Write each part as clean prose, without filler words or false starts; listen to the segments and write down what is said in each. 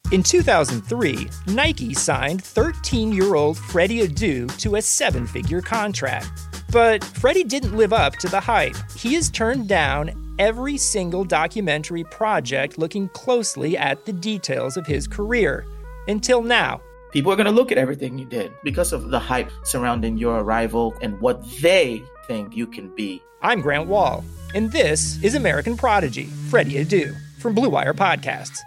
In 2003, Nike signed 13-year-old Freddie Adu to a 7-figure contract. But Freddie didn't live up to the hype. He has turned down every single documentary project looking closely at the details of his career. Until now. People are going to look at everything you did because of the hype surrounding your arrival and what they think you can be. I'm Grant Wall, and this is American Prodigy, Freddie Adu, from Blue Wire Podcasts.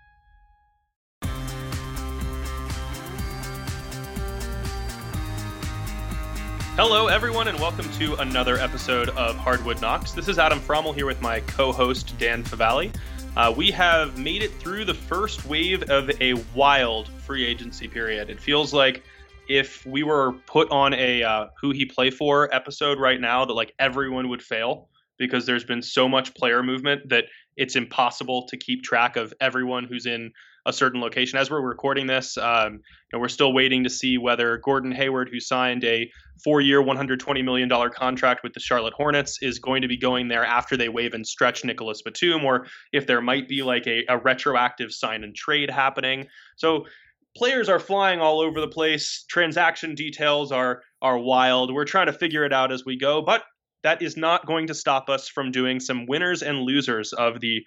Hello, everyone, and welcome to another episode of Hardwood Knocks. This is Adam Frommel here with my co-host, Dan Favale. We have made it through the first wave of a wild free agency period. It feels like if we were put on a Who He Play For episode right now, that like everyone would fail because there's been so much player movement that it's impossible to keep track of everyone who's in a certain location. As we're recording this, we're still waiting to see whether Gordon Hayward, who signed a 4-year, $120 million contract with the Charlotte Hornets, is going to be going there after they waive and stretch Nicholas Batum, or if there might be like a retroactive sign and trade happening. So players are flying all over the place. Transaction details are wild. We're trying to figure it out as we go, but that is not going to stop us from doing some winners and losers of the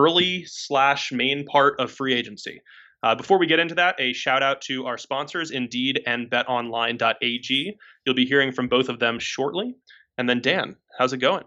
early/main part of free agency. Before we get into that, a shout out to our sponsors, Indeed and BetOnline.ag. You'll be hearing from both of them shortly. And then Dan, how's it going?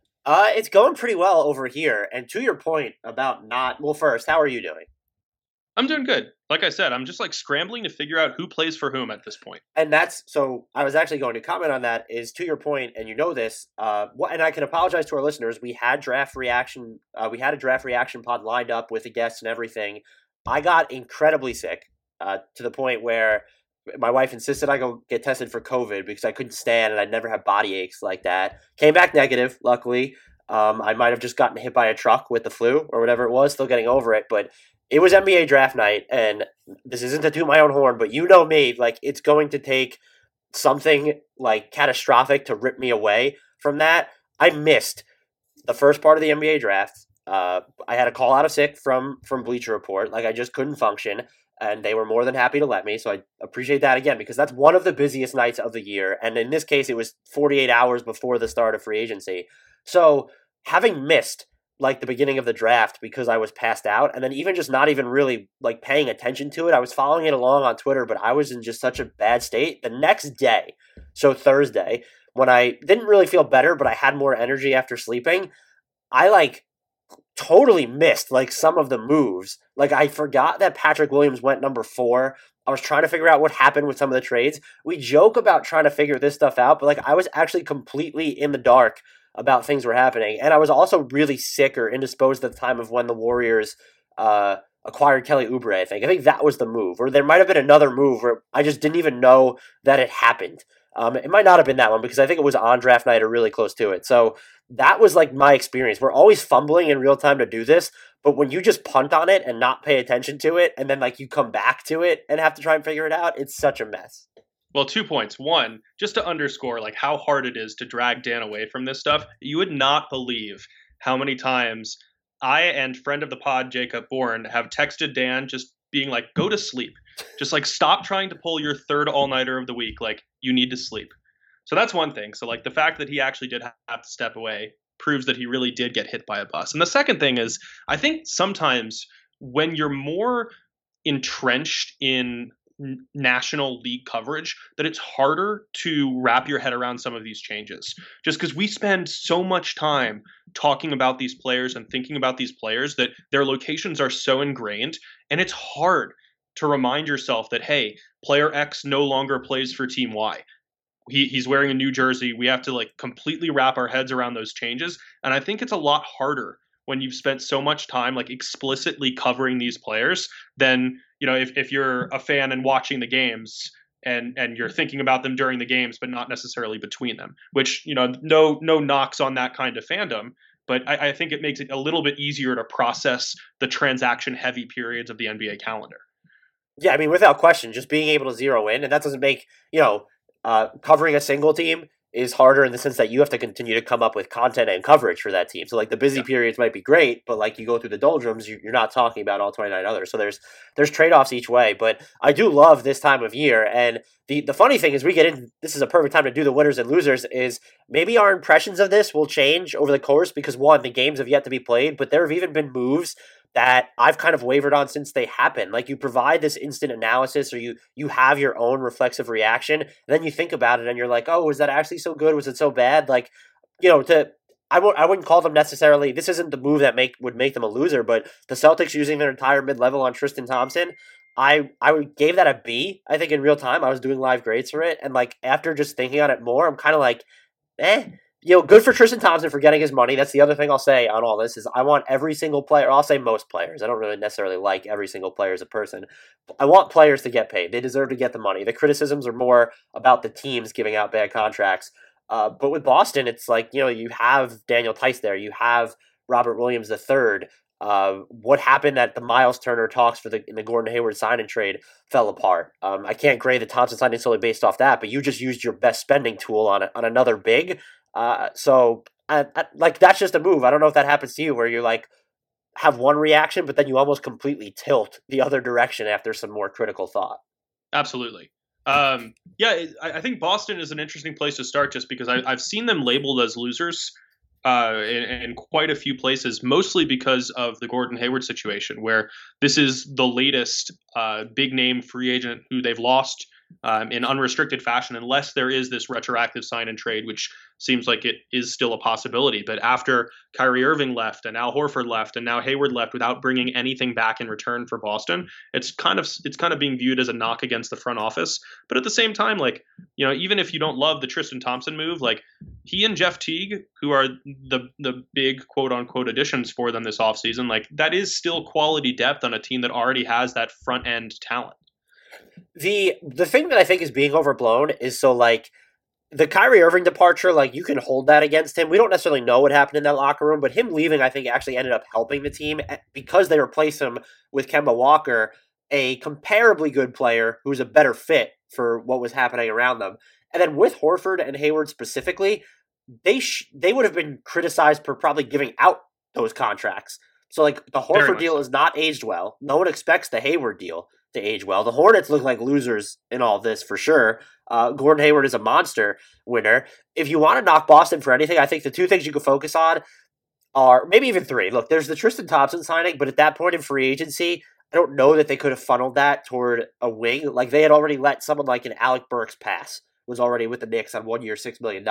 It's going pretty well over here. And to your point about first, how are you doing? I'm doing good. Like I said, I'm just like scrambling to figure out who plays for whom at this point. And so I was actually going to comment on that is to your point, and you know this, and I can apologize to our listeners. We had draft reaction. We had a draft reaction pod lined up with the guests and everything. I got incredibly sick to the point where my wife insisted I go get tested for COVID because I couldn't stand and I'd never had body aches like that. Came back negative, luckily. I might have just gotten hit by a truck with the flu or whatever it was, still getting over it, but it was NBA draft night, and this isn't to toot my own horn, but you know me, like it's going to take something like catastrophic to rip me away from that. I missed the first part of the NBA draft. I had a call out of sick from Bleacher Report. Like I just couldn't function, and they were more than happy to let me. So I appreciate that again, because that's one of the busiest nights of the year. And in this case, it was 48 hours before the start of free agency. So having missed like the beginning of the draft because I was passed out, and then even just not even really like paying attention to it. I was following it along on Twitter, but I was in just such a bad state. The next day, so Thursday, when I didn't really feel better, but I had more energy after sleeping, I like totally missed like some of the moves. Like I forgot that Patrick Williams went number 4. I was trying to figure out what happened with some of the trades. We joke about trying to figure this stuff out, but like I was actually completely in the dark about things were happening. And I was also really sick or indisposed at the time of when the Warriors acquired Kelly Oubre, I think. I think that was the move. Or there might have been another move where I just didn't even know that it happened. It might not have been that one because I think it was on draft night or really close to it. So that was like my experience. We're always fumbling in real time to do this, but when you just punt on it and not pay attention to it, and then like you come back to it and have to try and figure it out, it's such a mess. Well, 2 points. One, just to underscore like how hard it is to drag Dan away from this stuff. You would not believe how many times I and friend of the pod, Jacob Bourne, have texted Dan just being like, go to sleep. Just like stop trying to pull your third all-nighter of the week. Like you need to sleep. So that's one thing. So like the fact that he actually did have to step away proves that he really did get hit by a bus. And the second thing is, I think sometimes when you're more entrenched in national league coverage, that it's harder to wrap your head around some of these changes, just because we spend so much time talking about these players and thinking about these players that their locations are so ingrained, and it's hard to remind yourself that, hey, player X no longer plays for team Y. He's wearing a new jersey. We have to like completely wrap our heads around those changes, and I think it's a lot harder when you've spent so much time like explicitly covering these players than, you know, if you're a fan and watching the games and you're thinking about them during the games, but not necessarily between them, which, you know, no knocks on that kind of fandom. But I think it makes it a little bit easier to process the transaction heavy periods of the NBA calendar. Yeah, I mean, without question, just being able to zero in, and that doesn't make, covering a single team is harder in the sense that you have to continue to come up with content and coverage for that team. So like the busy periods might be great, but like you go through the doldrums, you're not talking about all 29 others. So there's trade-offs each way, but I do love this time of year. And the funny thing is we get in, this is a perfect time to do the winners and losers, is maybe our impressions of this will change over the course because one, the games have yet to be played, but there have even been moves that I've kind of wavered on since they happen. Like you provide this instant analysis or you have your own reflexive reaction, and then you think about it and you're like, oh, was that actually so good? Was it so bad? Like, I wouldn't call them necessarily, this isn't the move that would make them a loser, but the Celtics using their entire mid-level on Tristan Thompson, I gave that a B, I think in real time. I was doing live grades for it, and like after just thinking on it more, I'm kind of like, good for Tristan Thompson for getting his money. That's the other thing I'll say on all this is I want every single player, I'll say most players. I don't really necessarily like every single player as a person. I want players to get paid. They deserve to get the money. The criticisms are more about the teams giving out bad contracts. But with Boston, it's like, you have Daniel Tice there. You have Robert Williams III. What happened at the Miles Turner talks in the Gordon Hayward sign and trade fell apart. I can't grade the Thompson signing solely based off that, but you just used your best spending tool on another big. So like that's just a move. I don't know if that happens to you where you like have one reaction, but then you almost completely tilt the other direction after some more critical thought. Absolutely. I think Boston is an interesting place to start just because I've seen them labeled as losers in quite a few places, mostly because of the Gordon Hayward situation, where this is the latest big name free agent who they've lost in unrestricted fashion, unless there is this retroactive sign and trade, which seems like it is still a possibility. But after Kyrie Irving left and Al Horford left and now Hayward left without bringing anything back in return for Boston, it's kind of being viewed as a knock against the front office. But at the same time, like, even if you don't love the Tristan Thompson move, like he and Jeff Teague, who are the big quote unquote additions for them this offseason, like that is still quality depth on a team that already has that front end talent. The thing that I think is being overblown is so like the Kyrie Irving departure, like you can hold that against him. We don't necessarily know what happened in that locker room, but him leaving, I think, actually ended up helping the team because they replaced him with Kemba Walker, a comparably good player who's a better fit for what was happening around them. And then with Horford and Hayward specifically, they would have been criticized for probably giving out those contracts. So like the Horford deal is not aged well. No one expects the Hayward deal to age well. The Hornets look like losers in all this for sure. Gordon Hayward is a monster winner. If you want to knock Boston for anything, I think the two things you could focus on are maybe even three. Look, there's the Tristan Thompson signing, but at that point in free agency, I don't know that they could have funneled that toward a wing. Like they had already let someone like an Alec Burks pass, was already with the Knicks on 1 year, $6 million.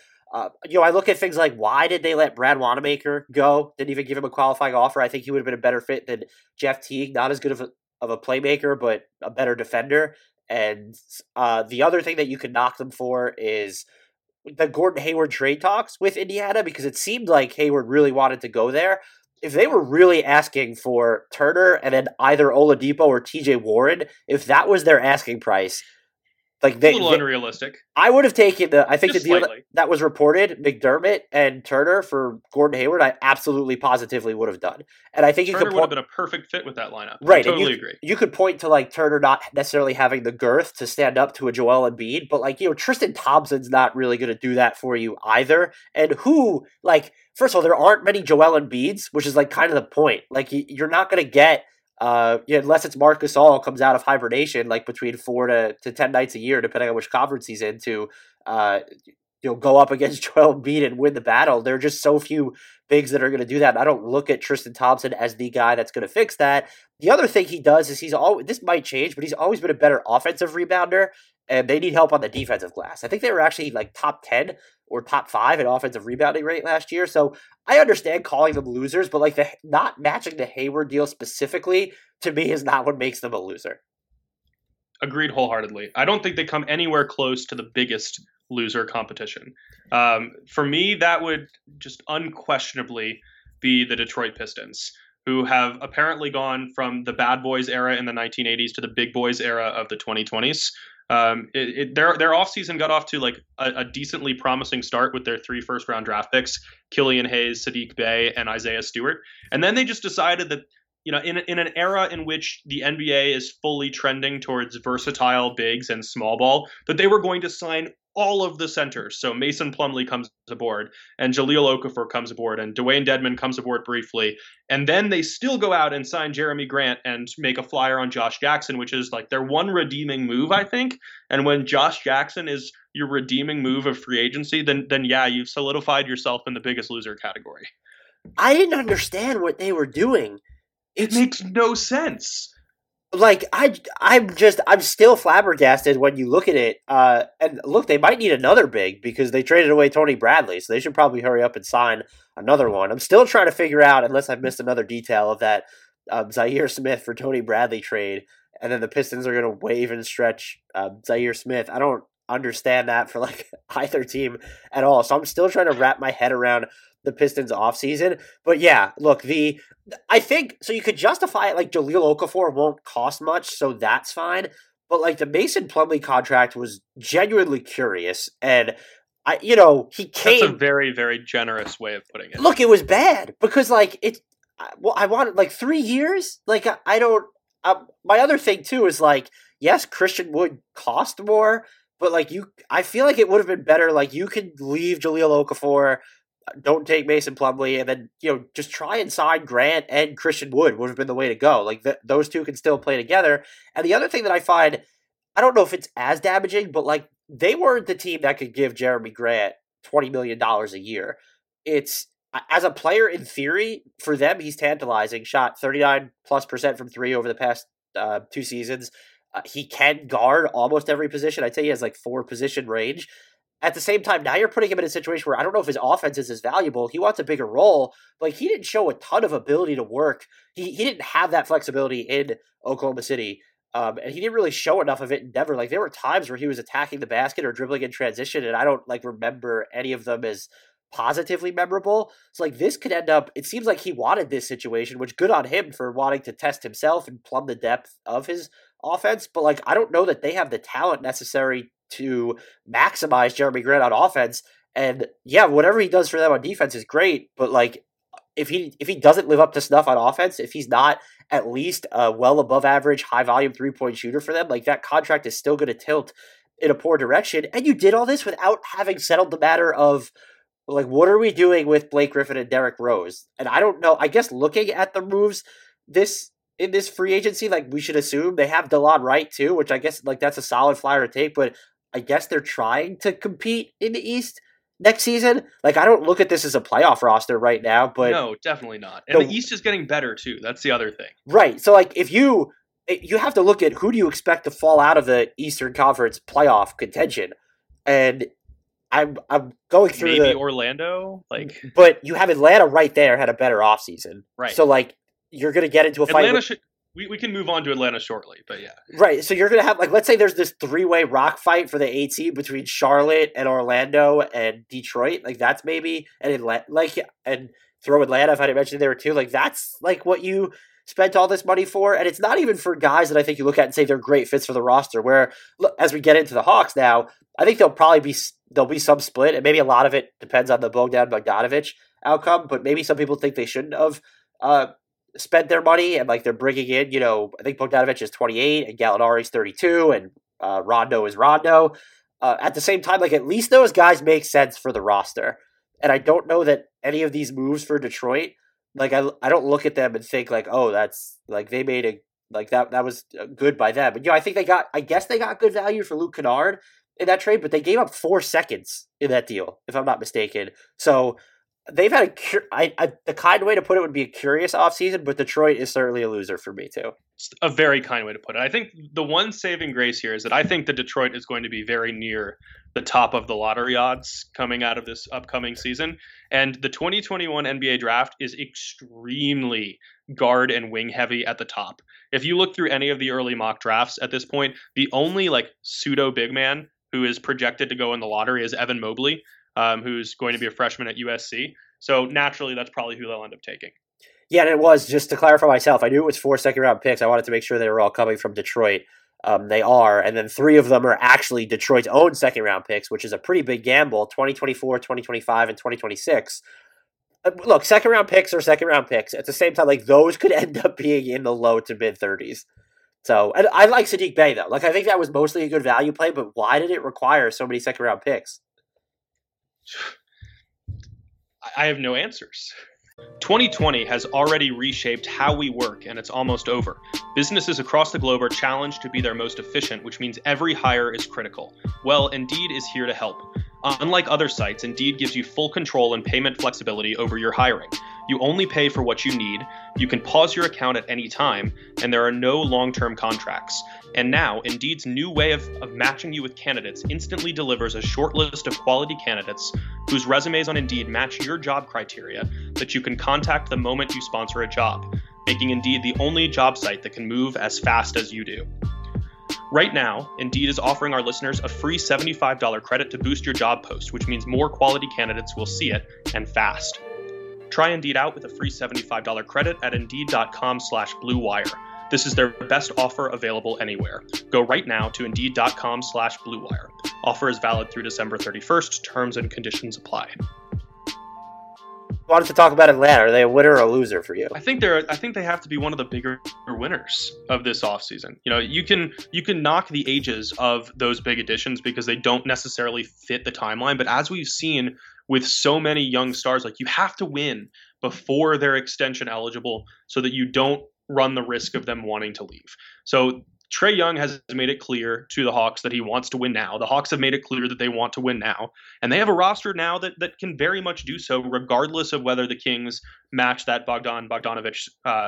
I look at things like why did they let Brad Wanamaker go? Didn't even give him a qualifying offer. I think he would have been a better fit than Jeff Teague. Not as good of a playmaker, but a better defender. And the other thing that you could knock them for is the Gordon Hayward trade talks with Indiana, because it seemed like Hayward really wanted to go there. If they were really asking for Turner and then either Oladipo or TJ Warren, if that was their asking price, like a little unrealistic. I would have taken the deal slightly. that was reported, McDermott and Turner for Gordon Hayward, I absolutely positively would have done. And I think Turner would have been a perfect fit with that lineup. Right. I totally agree. You could point to like Turner not necessarily having the girth to stand up to a Joel Embiid, but like, Tristan Thompson's not really going to do that for you either. And first of all, there aren't many Joel Embiids, which is like kind of the point. Like you're not going to get unless it's Marc Gasol comes out of hibernation, like between 4 to 10 nights a year, depending on which conference he's in, to go up against Joel Embiid and win the battle. There are just so few bigs that are going to do that. I don't look at Tristan Thompson as the guy that's going to fix that. The other thing he does is this might change, but he's always been a better offensive rebounder, and they need help on the defensive glass. I think they were actually like top 10 or top 5 in offensive rebounding rate last year. So I understand calling them losers, but like not matching the Hayward deal specifically to me is not what makes them a loser. Agreed wholeheartedly. I don't think they come anywhere close to the biggest loser competition. For me, that would just unquestionably be the Detroit Pistons, who have apparently gone from the bad boys era in the 1980s to the big boys era of the 2020s. Their offseason got off to like a decently promising start with their 3 first-round draft picks, Killian Hayes, Sadiq Bey, and Isaiah Stewart. And then they just decided that, in an era in which the NBA is fully trending towards versatile bigs and small ball, that they were going to sign all of the centers. So Mason Plumlee comes aboard, and Jahlil Okafor comes aboard, and Dwayne Dedmon comes aboard briefly. And then they still go out and sign Jeremy Grant and make a flyer on Josh Jackson, which is like their one redeeming move, I think. And when Josh Jackson is your redeeming move of free agency, then yeah, you've solidified yourself in the biggest loser category. I didn't understand what they were doing. It makes no sense. Like, I'm still flabbergasted when you look at it. And look, they might need another big because they traded away Tony Bradley, so they should probably hurry up and sign another one. I'm still trying to figure out, unless I've missed another detail of that Zaire Smith for Tony Bradley trade, and then the Pistons are going to waive and stretch Zaire Smith. I don't understand that for like either team at all. So I'm still trying to wrap my head around the Pistons offseason. But yeah, look, I think so you could justify it like Jahlil Okafor won't cost much, so that's fine. But like the Mason Plumlee contract was genuinely curious, and he came. That's a very, very generous way of putting it. Look, it was bad because like I wanted like 3 years. Like I don't. My other thing too is like, yes, Christian Wood cost more, but like I feel like it would have been better. Like you could leave Jahlil Okafor, don't take Mason Plumlee, and then just try and sign Grant and Christian Wood would have been the way to go. Like those two can still play together. And the other thing that I find, I don't know if it's as damaging, but like they weren't the team that could give Jeremy Grant $20 million a year. It's as a player in theory for them, he's tantalizing. Shot 39+% from three over the past 2 seasons. He can guard almost every position. I'd say he has like 4 position range. At the same time, now you're putting him in a situation where I don't know if his offense is as valuable. He wants a bigger role. Like, he didn't show a ton of ability to work. He didn't have that flexibility in Oklahoma City. And he didn't really show enough of it in Denver. Like, there were times where he was attacking the basket or dribbling in transition, and I don't, like, remember any of them as positively memorable. So, like, this could end up, it seems like he wanted this situation, which good on him for wanting to test himself and plumb the depth of his offense. But, like, I don't know that they have the talent necessary to maximize Jeremy Grant on offense. And yeah, whatever he does for them on defense is great, but like if he doesn't live up to snuff on offense, if he's not at least a well above average high volume 3-point shooter for them, like that contract is still going to tilt in a poor direction. And you did all this without having settled the matter of like, what are we doing with Blake Griffin and Derrick Rose? And I don't know, I guess looking at the moves in this free agency, like we should assume they have DeLon Wright too, which I guess like that's a solid flyer to take, but I guess they're trying to compete in the East next season. Like, I don't look at this as a playoff roster right now, but no, definitely not. And the East is getting better too. That's the other thing. Right. So, like, if you have to look at who do you expect to fall out of the Eastern Conference playoff contention, and I'm going through maybe Orlando, like, but you have Atlanta right there had a better offseason. Right. So, like, you're going to get into a fight. We can move on to Atlanta shortly, but yeah. Right, so you're going to have, like, let's say there's this 3-way rock fight for the 8 seed between Charlotte and Orlando and Detroit. Like, that's maybe, and throw Atlanta, if I didn't mention it there too. Like, that's, like, what you spent all this money for. And it's not even for guys that I think you look at and say they're great fits for the roster, where, look, as we get into the Hawks now, I think there'll be some split, and maybe a lot of it depends on the Bogdan-Bogdanovic outcome, but maybe some people think they shouldn't have spent their money, and like they're bringing in, I think Bogdanovic is 28 and Gallinari's 32 and Rondo is Rondo. At the same time, like at least those guys make sense for the roster. And I don't know that any of these moves for Detroit, like I don't look at them and think like, oh, that's like they made that was good by them. But I think they got good value for Luke Kennard in that trade, but they gave up 4 seconds in that deal, if I'm not mistaken. So they've had the kind way to put it would be a curious offseason, but Detroit is certainly a loser for me too. It's a very kind way to put it. I think the one saving grace here is that I think that Detroit is going to be very near the top of the lottery odds coming out of this upcoming season. And the 2021 NBA draft is extremely guard and wing heavy at the top. If you look through any of the early mock drafts at this point, the only like pseudo big man who is projected to go in the lottery is Evan Mobley, who's going to be a freshman at USC. So naturally, that's probably who they'll end up taking. Yeah, and it was, just to clarify myself, I knew it was 4 second-round picks. I wanted to make sure they were all coming from Detroit. They are, and then 3 of them are actually Detroit's own second-round picks, which is a pretty big gamble, 2024, 2025, and 2026. Look, second-round picks are second-round picks. At the same time, like those could end up being in the low to mid-30s. So, and I like Sadiq Bey, though. Like, I think that was mostly a good value play, but why did it require so many second-round picks? I have no answers. 2020 has already reshaped how we work, and it's almost over. Businesses across the globe are challenged to be their most efficient, which means every hire is critical. Well, Indeed is here to help. Unlike other sites, Indeed gives you full control and payment flexibility over your hiring. You only pay for what you need, you can pause your account at any time, and there are no long-term contracts. And now, Indeed's new way of matching you with candidates instantly delivers a short list of quality candidates whose resumes on Indeed match your job criteria that you can contact the moment you sponsor a job, making Indeed the only job site that can move as fast as you do. Right now, Indeed is offering our listeners a free $75 credit to boost your job post, which means more quality candidates will see it, and fast. Try Indeed out with a free $75 credit at Indeed.com/Blue Wire. This is their best offer available anywhere. Go right now to Indeed.com/Blue Wire. Offer is valid through December 31st. Terms and conditions apply. Wanted to talk about Atlanta. Are they a winner or a loser for you? I think they have to be one of the bigger winners of this offseason. You know, you can knock the ages of those big additions because they don't necessarily fit the timeline. But as we've seen with so many young stars, like, you have to win before they're extension eligible so that you don't run the risk of them wanting to leave. So Trae Young has made it clear to the Hawks that he wants to win now. The Hawks have made it clear that they want to win now. And they have a roster now that can very much do so, regardless of whether the Kings match that Bogdanovic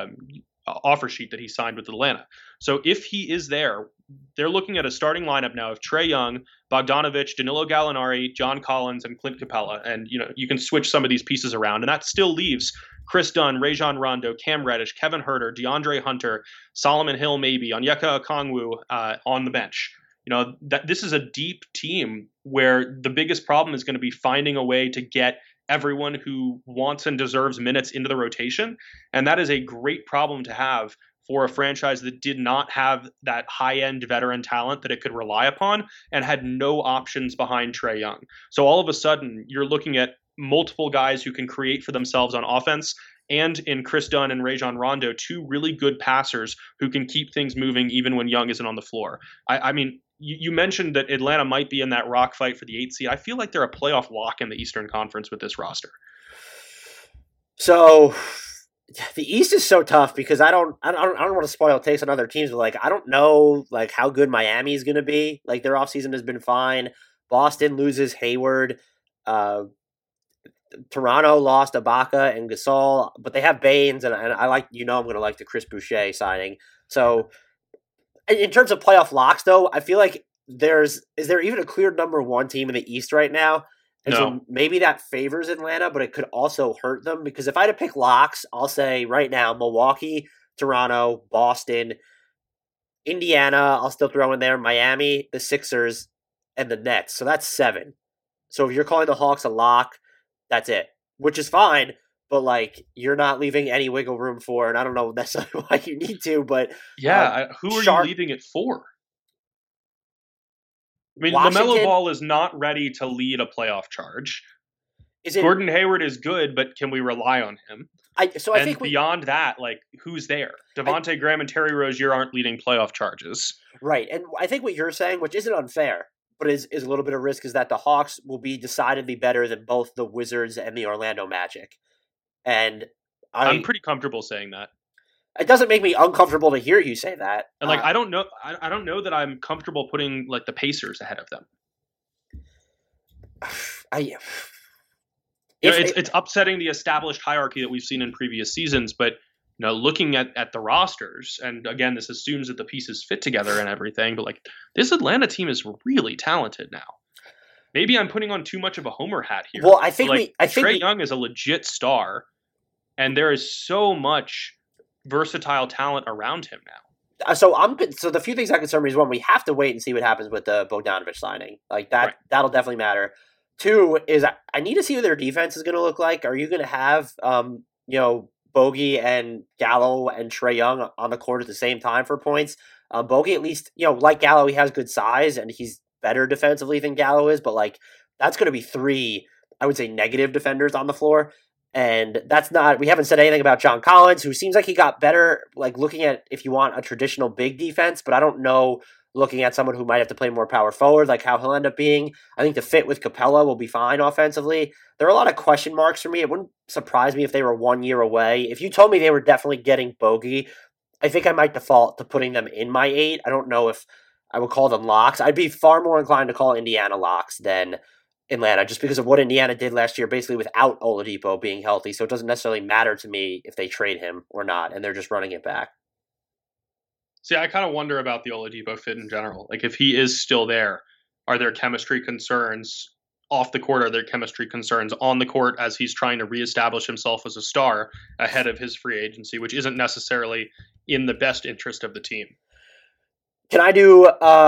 offer sheet that he signed with Atlanta. So if he is there, they're looking at a starting lineup now of Trae Young, Bogdanovic, Danilo Gallinari, John Collins, and Clint Capella. And, you know, you can switch some of these pieces around. And that still leaves Chris Dunn, Rajon Rondo, Cam Reddish, Kevin Huerter, DeAndre Hunter, Solomon Hill maybe, Onyeka Okongwu on the bench. You know, that this is a deep team where the biggest problem is going to be finding a way to get everyone who wants and deserves minutes into the rotation. And that is a great problem to have for a franchise that did not have that high-end veteran talent that it could rely upon and had no options behind Trae Young. So all of a sudden, you're looking at multiple guys who can create for themselves on offense, and in Chris Dunn and Rajon Rondo, two really good passers who can keep things moving even when Young isn't on the floor. I mean, you mentioned that Atlanta might be in that rock fight for the 8th seed. I feel like they're a playoff lock in the Eastern Conference with this roster. So the East is so tough because I don't want to spoil takes on other teams, but like, I don't know like how good Miami is going to be. Like, their offseason has been fine. Boston loses Hayward. Toronto lost Ibaka and Gasol, but they have Baines, and I like, I'm going to like the Chris Boucher signing. So in terms of playoff locks, though, I feel like is there even a clear number one team in the East right now? And so maybe that favors Atlanta, but it could also hurt them, because if I had to pick locks, I'll say right now, Milwaukee, Toronto, Boston, Indiana, I'll still throw in there, Miami, the Sixers, and the Nets. So that's 7. So if you're calling the Hawks a lock, that's it, which is fine, but like, you're not leaving any wiggle room for, and I don't know necessarily why you need to, but who are you leaving it for? I mean, LaMelo Ball is not ready to lead a playoff charge. Gordon Hayward is good, but can we rely on him? I think beyond that, like, who's there? Devontae Graham and Terry Rozier aren't leading playoff charges. Right, and I think what you're saying, which isn't unfair, but is a little bit of risk, is that the Hawks will be decidedly better than both the Wizards and the Orlando Magic. And I'm pretty comfortable saying that. It doesn't make me uncomfortable to hear you say that. And like, I don't know that I'm comfortable putting like the Pacers ahead of them. It's upsetting the established hierarchy that we've seen in previous seasons, but looking at the rosters, and again, this assumes that the pieces fit together and everything, but like, this Atlanta team is really talented now. Maybe I'm putting on too much of a homer hat here. Well, I think Trae Young is a legit star, and there is so much versatile talent around him now. So the few things that concern me is, one, we have to wait and see what happens with the Bogdanovic signing. Like that, right. That'll definitely matter. 2 is I need to see what their defense is going to look like. Are you going to have Bogey and Gallo and Trae Young on the court at the same time for points? Bogey, at least, like Gallo, he has good size and he's better defensively than Gallo is, but like, that's going to be 3, I would say, negative defenders on the floor. And we haven't said anything about John Collins, who seems like he got better, like looking at if you want a traditional big defense, but I don't know, looking at someone who might have to play more power forward, like how he'll end up being. I think the fit with Capella will be fine offensively. There are a lot of question marks for me. It wouldn't surprise me if they were 1 year away. If you told me they were definitely getting bogey, I think I might default to putting them in my 8. I don't know if I would call them locks. I'd be far more inclined to call Indiana locks than Atlanta, just because of what Indiana did last year, basically without Oladipo being healthy. So it doesn't necessarily matter to me if they trade him or not, and they're just running it back. See, I kind of wonder about the Oladipo fit in general. Like, if he is still there, are there chemistry concerns off the court? Are there chemistry concerns on the court as he's trying to reestablish himself as a star ahead of his free agency, which isn't necessarily in the best interest of the team? Can I do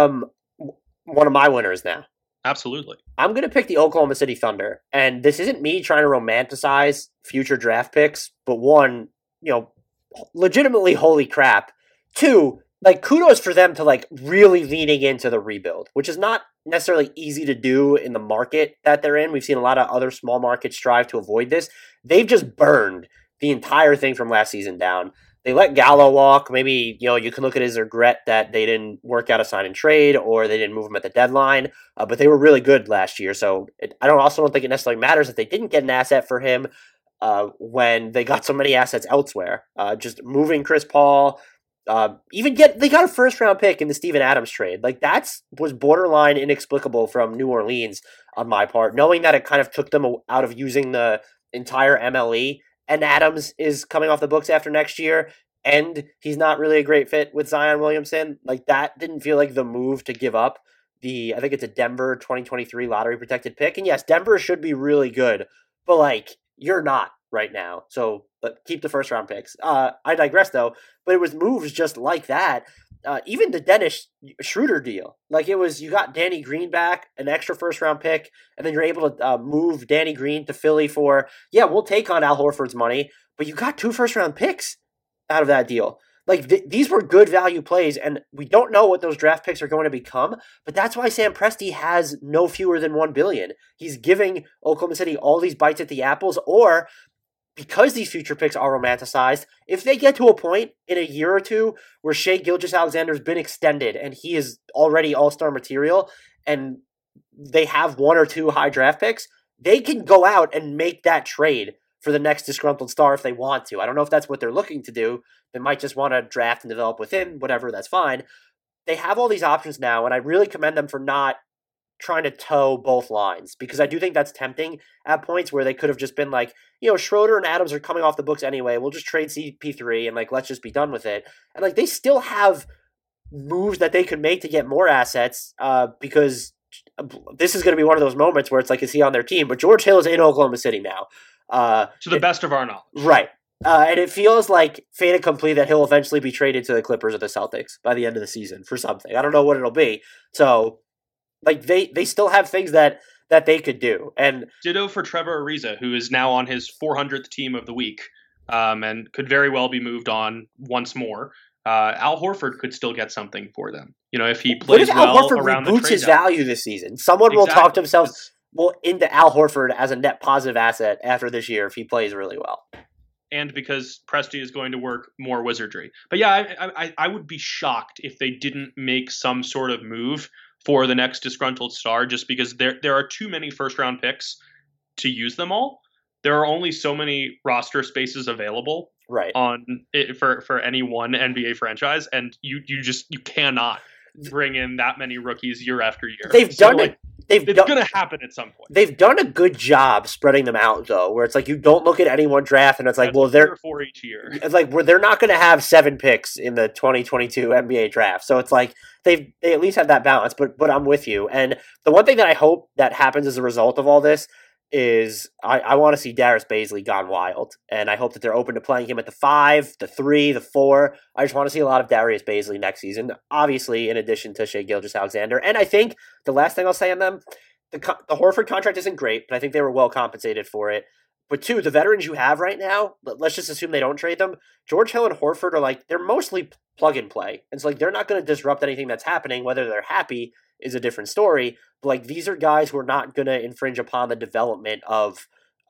one of my winners now? Absolutely. I'm going to pick the Oklahoma City Thunder. And this isn't me trying to romanticize future draft picks, but one, legitimately holy crap. Two, kudos for them to really leaning into the rebuild, which is not necessarily easy to do in the market that they're in. We've seen a lot of other small markets strive to avoid this. They've just burned the entire thing from last season down. They let Gallo walk. Maybe, you can look at it as a regret that they didn't work out a sign and trade or they didn't move him at the deadline, but they were really good last year. So I don't think it necessarily matters that they didn't get an asset for him when they got so many assets elsewhere. Just moving Chris Paul, they got a first round pick in the Steven Adams trade. Was borderline inexplicable from New Orleans on my part, knowing that it kind of took them out of using the entire MLE. And Adams is coming off the books after next year, and he's not really a great fit with Zion Williamson. That didn't feel like the move to give up I think it's a Denver 2023 lottery protected pick. And yes, Denver should be really good, but you're not right now. So keep the first round picks. I digress though, but it was moves just like that. Even the Dennis Schroeder deal, you got Danny Green back, an extra first round pick, and then you're able to move Danny Green to Philly for, we'll take on Al Horford's money, but you got 2 first round picks out of that deal. These were good value plays, and we don't know what those draft picks are going to become, but that's why Sam Presti has no fewer than $1 billion. He's giving Oklahoma City all these bites at the apples, or because these future picks are romanticized, if they get to a point in a year or two where Shai Gilgeous-Alexander's been extended and he is already all-star material and they have 1 or 2 high draft picks, they can go out and make that trade for the next disgruntled star if they want to. I don't know if that's what they're looking to do. They might just want to draft and develop within, whatever, that's fine. They have all these options now, and I really commend them for not trying to toe both lines, because I do think that's tempting at points where they could have just been Schroeder and Adams are coming off the books anyway. We'll just trade CP3 and let's just be done with it. And they still have moves that they could make to get more assets because this is going to be one of those moments where it's is he on their team? But George Hill is in Oklahoma City now. To the best of our knowledge. Right. And it feels like fait accompli that he'll eventually be traded to the Clippers or the Celtics by the end of the season for something. I don't know what it'll be. So they still have things that they could do. And ditto for Trevor Ariza, who is now on his 400th team of the week and could very well be moved on once more. Al Horford could still get something for them. If he plays well around the trade. Boots his value this season. Someone will talk to themselves into Al Horford as a net positive asset after this year if he plays really well. And because Presti is going to work more wizardry. But yeah, I would be shocked if they didn't make some sort of move for the next disgruntled star, just because there are too many first round picks to use them all. There are only so many roster spaces available for any one NBA franchise, and you cannot bring in that many rookies year after year. It's going to happen at some point. They've done a good job spreading them out, though, where it's you don't look at any one draft and it's they're 4 each year. It's they're not going to have 7 picks in the 2022 NBA draft. So it's they at least have that balance. But I'm with you. And the one thing that I hope that happens as a result of all this is I want to see Darius Bazley gone wild, and I hope that they're open to playing him at the 5, the 3, the 4. I just want to see a lot of Darius Bazley next season, obviously in addition to Shai Gilgeous-Alexander. And I think the last thing I'll say on them, the Horford contract isn't great, but I think they were well compensated for it. But 2, the veterans you have right now, let's just assume they don't trade them. George Hill and Horford are they're mostly plug and play. It's they're not going to disrupt anything that's happening. Whether they're happy is a different story. But these are guys who are not going to infringe upon the development of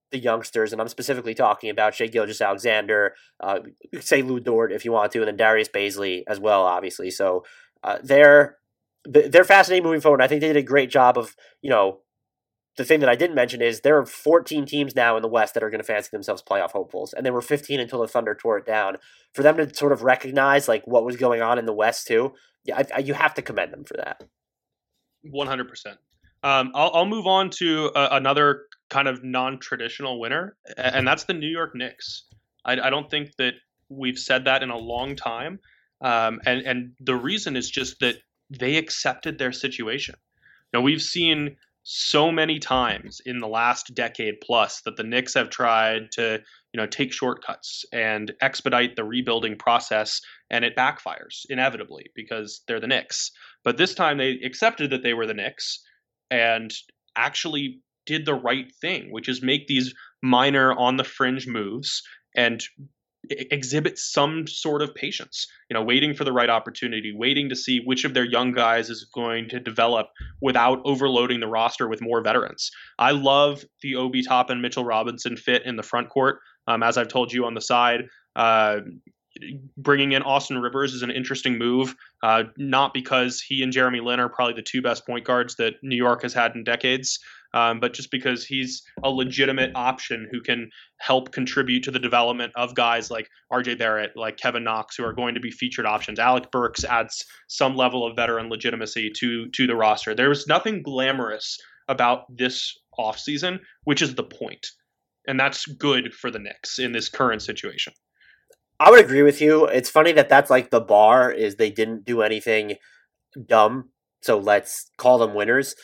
the youngsters, and I'm specifically talking about Shai Gilgeous-Alexander, say Lou Dort if you want to, and then Darius Baisley as well, obviously. So they're fascinating moving forward. I think they did a great job of, the thing that I didn't mention is there are 14 teams now in the West that are going to fancy themselves playoff hopefuls, and there were 15 until the Thunder tore it down. For them to sort of recognize like what was going on in the West too, you have to commend them for that. 100%. I'll move on to another kind of non-traditional winner, and that's the New York Knicks. I don't think that we've said that in a long time, and the reason is just that they accepted their situation. Now, we've seen so many times in the last decade plus that the Knicks have tried to, take shortcuts and expedite the rebuilding process, and it backfires inevitably because they're the Knicks. But this time they accepted that they were the Knicks and actually did the right thing, which is make these minor on the fringe moves and exhibit some sort of patience, waiting for the right opportunity, waiting to see which of their young guys is going to develop without overloading the roster with more veterans. I love the Obi Toppin, Mitchell Robinson fit in the front court. As I've told you on the side, bringing in Austin Rivers is an interesting move, not because he and Jeremy Lin are probably the two best point guards that New York has had in decades, but just because he's a legitimate option who can help contribute to the development of guys like RJ Barrett, like Kevin Knox, who are going to be featured options. Alec Burks adds some level of veteran legitimacy to the roster. There was nothing glamorous about this offseason, which is the point. And that's good for the Knicks in this current situation. I would agree with you. It's funny that that's like the bar is they didn't do anything dumb, so let's call them winners.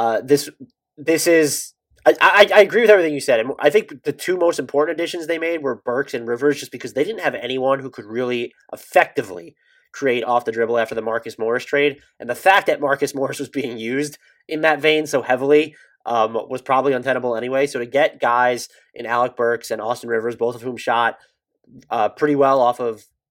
This is I agree with everything you said. And I think the two most important additions they made were Burks and Rivers, just because they didn't have anyone who could really effectively create off the dribble after the Marcus Morris trade. And the fact that Marcus Morris was being used in that vein so heavily was probably untenable anyway. So to get guys in Alec Burks and Austin Rivers, both of whom shot pretty well off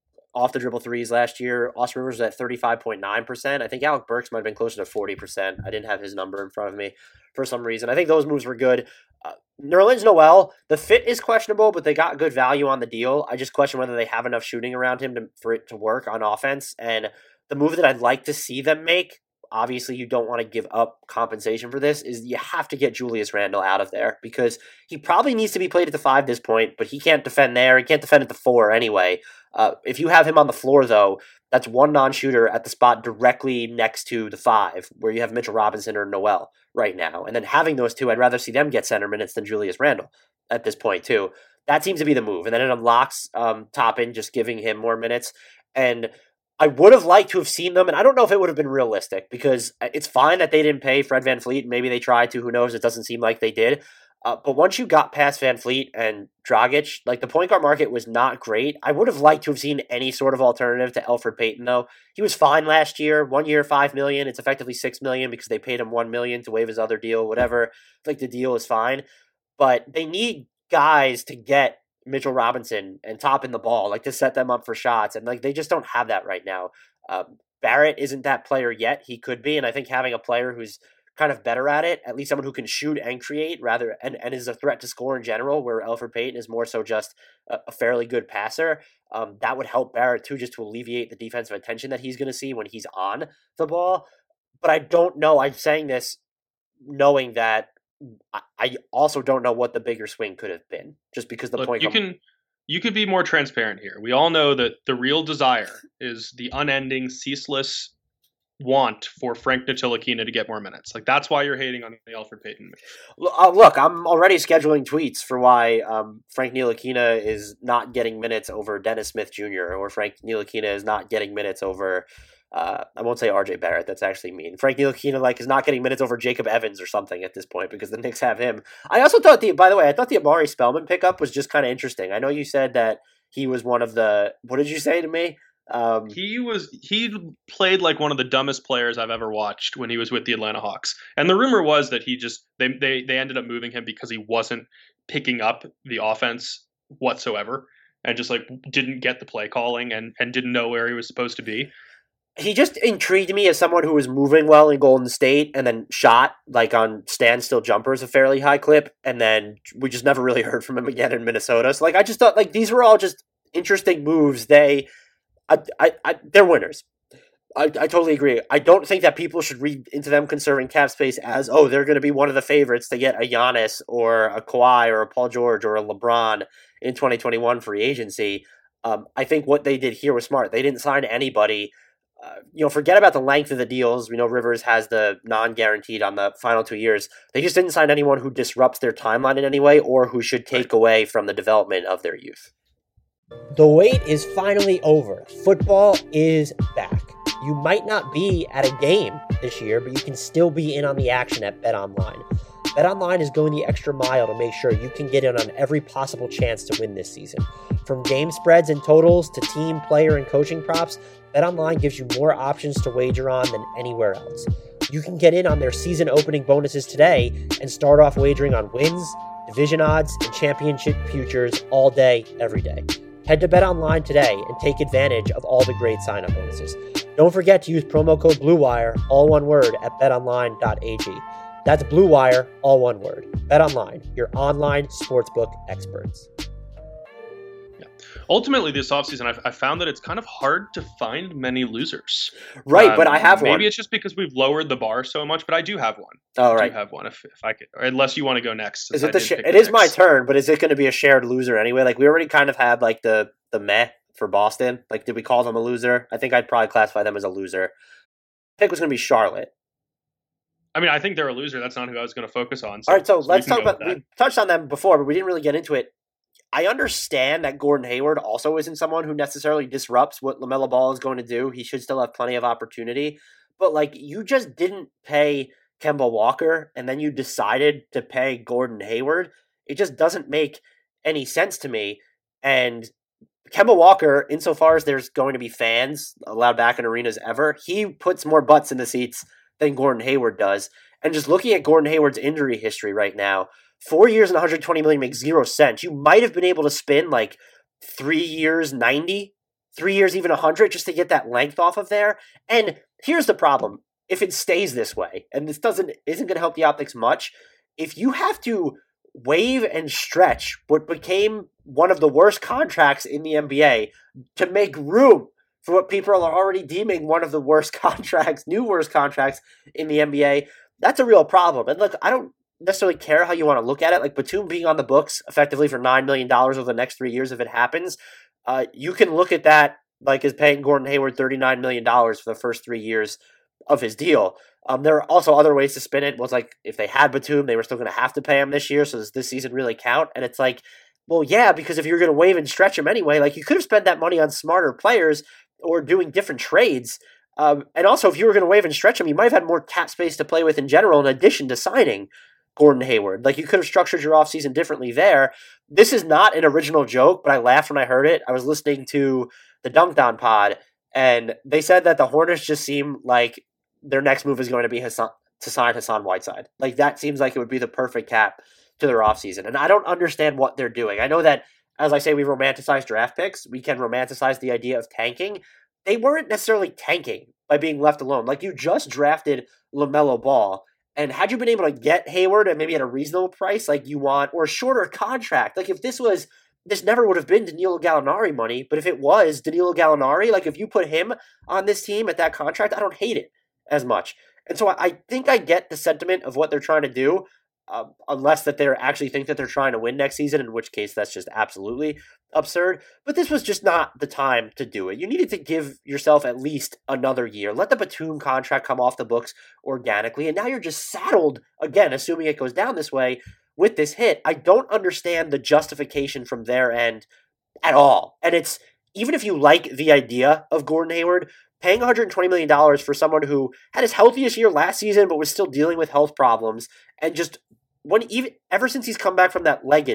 the dribble threes last year. Austin Rivers was at 35.9%. I think Alec Burks might have been closer to 40%. I didn't have his number in front of me for some reason. I think those moves were good. Nerlens Noel, the fit is questionable, but they got good value on the deal. I just question whether they have enough shooting around him for it to work on offense. And the move that I'd like to see them make, obviously you don't want to give up compensation for this, is you have to get Julius Randle out of there because he probably needs to be played at the 5 this point, but he can't defend there. He can't defend at the 4 anyway. If you have him on the floor, though, that's one non-shooter at the spot directly next to the 5, where you have Mitchell Robinson or Noel right now. And then having those two, I'd rather see them get center minutes than Julius Randle at this point, too. That seems to be the move. And then it unlocks Toppin, just giving him more minutes. And I would have liked to have seen them, and I don't know if it would have been realistic, because it's fine that they didn't pay Fred VanVleet. Maybe they tried to. Who knows? It doesn't seem like they did. But once you got past VanVleet and Dragic, like the point guard market was not great. I would have liked to have seen any sort of alternative to Elfrid Payton, though. He was fine last year. 1 year, $5 million. It's effectively $6 million because they paid him $1 million to waive his other deal. Whatever. Like the deal is fine, but they need guys to get Mitchell Robinson and Toppin the ball, like to set them up for shots, and like they just don't have that right now. Barrett isn't that player yet. He could be, and I think having a player who's kind of better at it, at least someone who can shoot and create rather and is a threat to score in general, where Elfrid Payton is more so just a fairly good passer. That would help Barrett too, just to alleviate the defensive attention that he's going to see when he's on the ball. But I don't know. I'm saying this knowing that I also don't know what the bigger swing could have been, just because the point. You could be more transparent here. We all know that the real desire is the unending, ceaseless want for Frank Ntilikina to get more minutes. Like that's why you're hating on the Elfrid Payton. Look, I'm already scheduling tweets for why Frank Ntilikina is not getting minutes over Dennis Smith Jr. or Frank Ntilikina is not getting minutes over. I won't say RJ Barrett. That's actually mean. Frank Ntilikina is not getting minutes over Jacob Evans or something at this point because the Knicks have him. I also thought by the way, I thought the Amari Spellman pickup was just kind of interesting. I know you said that he was one of the. What did you say to me? He played like one of the dumbest players I've ever watched when he was with the Atlanta Hawks. And the rumor was that they ended up moving him because he wasn't picking up the offense whatsoever and just like didn't get the play calling and didn't know where he was supposed to be. he just intrigued me as someone who was moving well in Golden State and then shot like on standstill jumpers a fairly high clip, and then we just never really heard from him again in Minnesota. So like I just thought like these were all just interesting moves. They're winners. I totally agree. I don't think that people should read into them conserving cap space as, oh, they're going to be one of the favorites to get a Giannis or a Kawhi or a Paul George or a LeBron in 2021 free agency. I think what they did here was smart. They didn't sign anybody. Forget about the length of the deals. We know Rivers has the non-guaranteed on the final 2 years. They just didn't sign anyone who disrupts their timeline in any way or who should take away from the development of their youth. The wait is finally over. Football is back. You might not be at a game this year, but you can still be in on the action at BetOnline. BetOnline is going the extra mile to make sure you can get in on every possible chance to win this season. From game spreads and totals to team, player, and coaching props, BetOnline gives you more options to wager on than anywhere else. You can get in on their season opening bonuses today and start off wagering on wins, division odds, and championship futures all day, every day. Head to BetOnline today and take advantage of all the great sign-up bonuses. Don't forget to use promo code BlueWire, all one word, at betonline.ag. That's BlueWire, all one word. BetOnline, your online sportsbook experts. Ultimately, this offseason, I found that it's kind of hard to find many losers. Right, but I have one. Maybe it's just because we've lowered the bar so much, but I do have one. Oh, right. I do have one if I could, or unless you want to go next. Is it it is my turn, but is it going to be a shared loser anyway? Like, we already kind of had, like, the meh for Boston. Like, did we call them a loser? I think I'd probably classify them as a loser. Pick was going to be Charlotte. I mean, I think they're a loser. That's not who I was going to focus on. All right, so let's talk about – we touched on them before, but we didn't really get into it. I understand that Gordon Hayward also isn't someone who necessarily disrupts what LaMelo Ball is going to do. He should still have plenty of opportunity. But, like, you just didn't pay Kemba Walker, and then you decided to pay Gordon Hayward. It just doesn't make any sense to me. And Kemba Walker, insofar as there's going to be fans allowed back in arenas ever, he puts more butts in the seats than Gordon Hayward does. And just looking at Gordon Hayward's injury history right now, 4 years and $120 million makes 0 sense. You might have been able to spin like 3 years, 90, 3 years, even 100 just to get that length off of there. And here's the problem. If it stays this way, and this isn't going to help the optics much, if you have to waive and stretch what became one of the worst contracts in the NBA to make room for what people are already deeming one of the worst contracts, new worst contracts in the NBA, that's a real problem. And look, I don't necessarily care how you want to look at it. Like Batum being on the books effectively for $9 million over the next 3 years if it happens, you can look at that like as paying Gordon Hayward $39 million for the first 3 years of his deal. There are also other ways to spin it. Was like if they had Batum, they were still going to have to pay him this year. So does this season really count? And it's like, well, yeah, because if you're going to waive and stretch him anyway, like you could have spent that money on smarter players or doing different trades. And also, if you were going to waive and stretch him, you might have had more cap space to play with in general, in addition to signing Gordon Hayward. Like you could have structured your offseason differently there. This is not an original joke, but I laughed when I heard it. I was listening to the Dunked On pod, and they said that the Hornets just seem like their next move is going to be to sign Hassan Whiteside. Like that seems like it would be the perfect cap to their offseason. And I don't understand what they're doing. I know that, as I say, we romanticize draft picks. We can romanticize the idea of tanking. They weren't necessarily tanking by being left alone. Like you just drafted LaMelo Ball. And had you been able to get Hayward and maybe at a reasonable price like you want, or a shorter contract, like if this never would have been Danilo Gallinari money, but if it was Danilo Gallinari, like if you put him on this team at that contract, I don't hate it as much. And so I think I get the sentiment of what they're trying to do, unless that they actually think that they're trying to win next season, in which case that's just absolutely absurd. But this was just not the time to do it. You needed to give yourself at least another year. Let the Batum contract come off the books organically, and now you're just saddled, again, assuming it goes down this way, with this hit. I don't understand the justification from their end at all. And it's, even if you like the idea of Gordon Hayward, paying $120 million for someone who had his healthiest year last season but was still dealing with health problems, and just ever since he's come back from that leg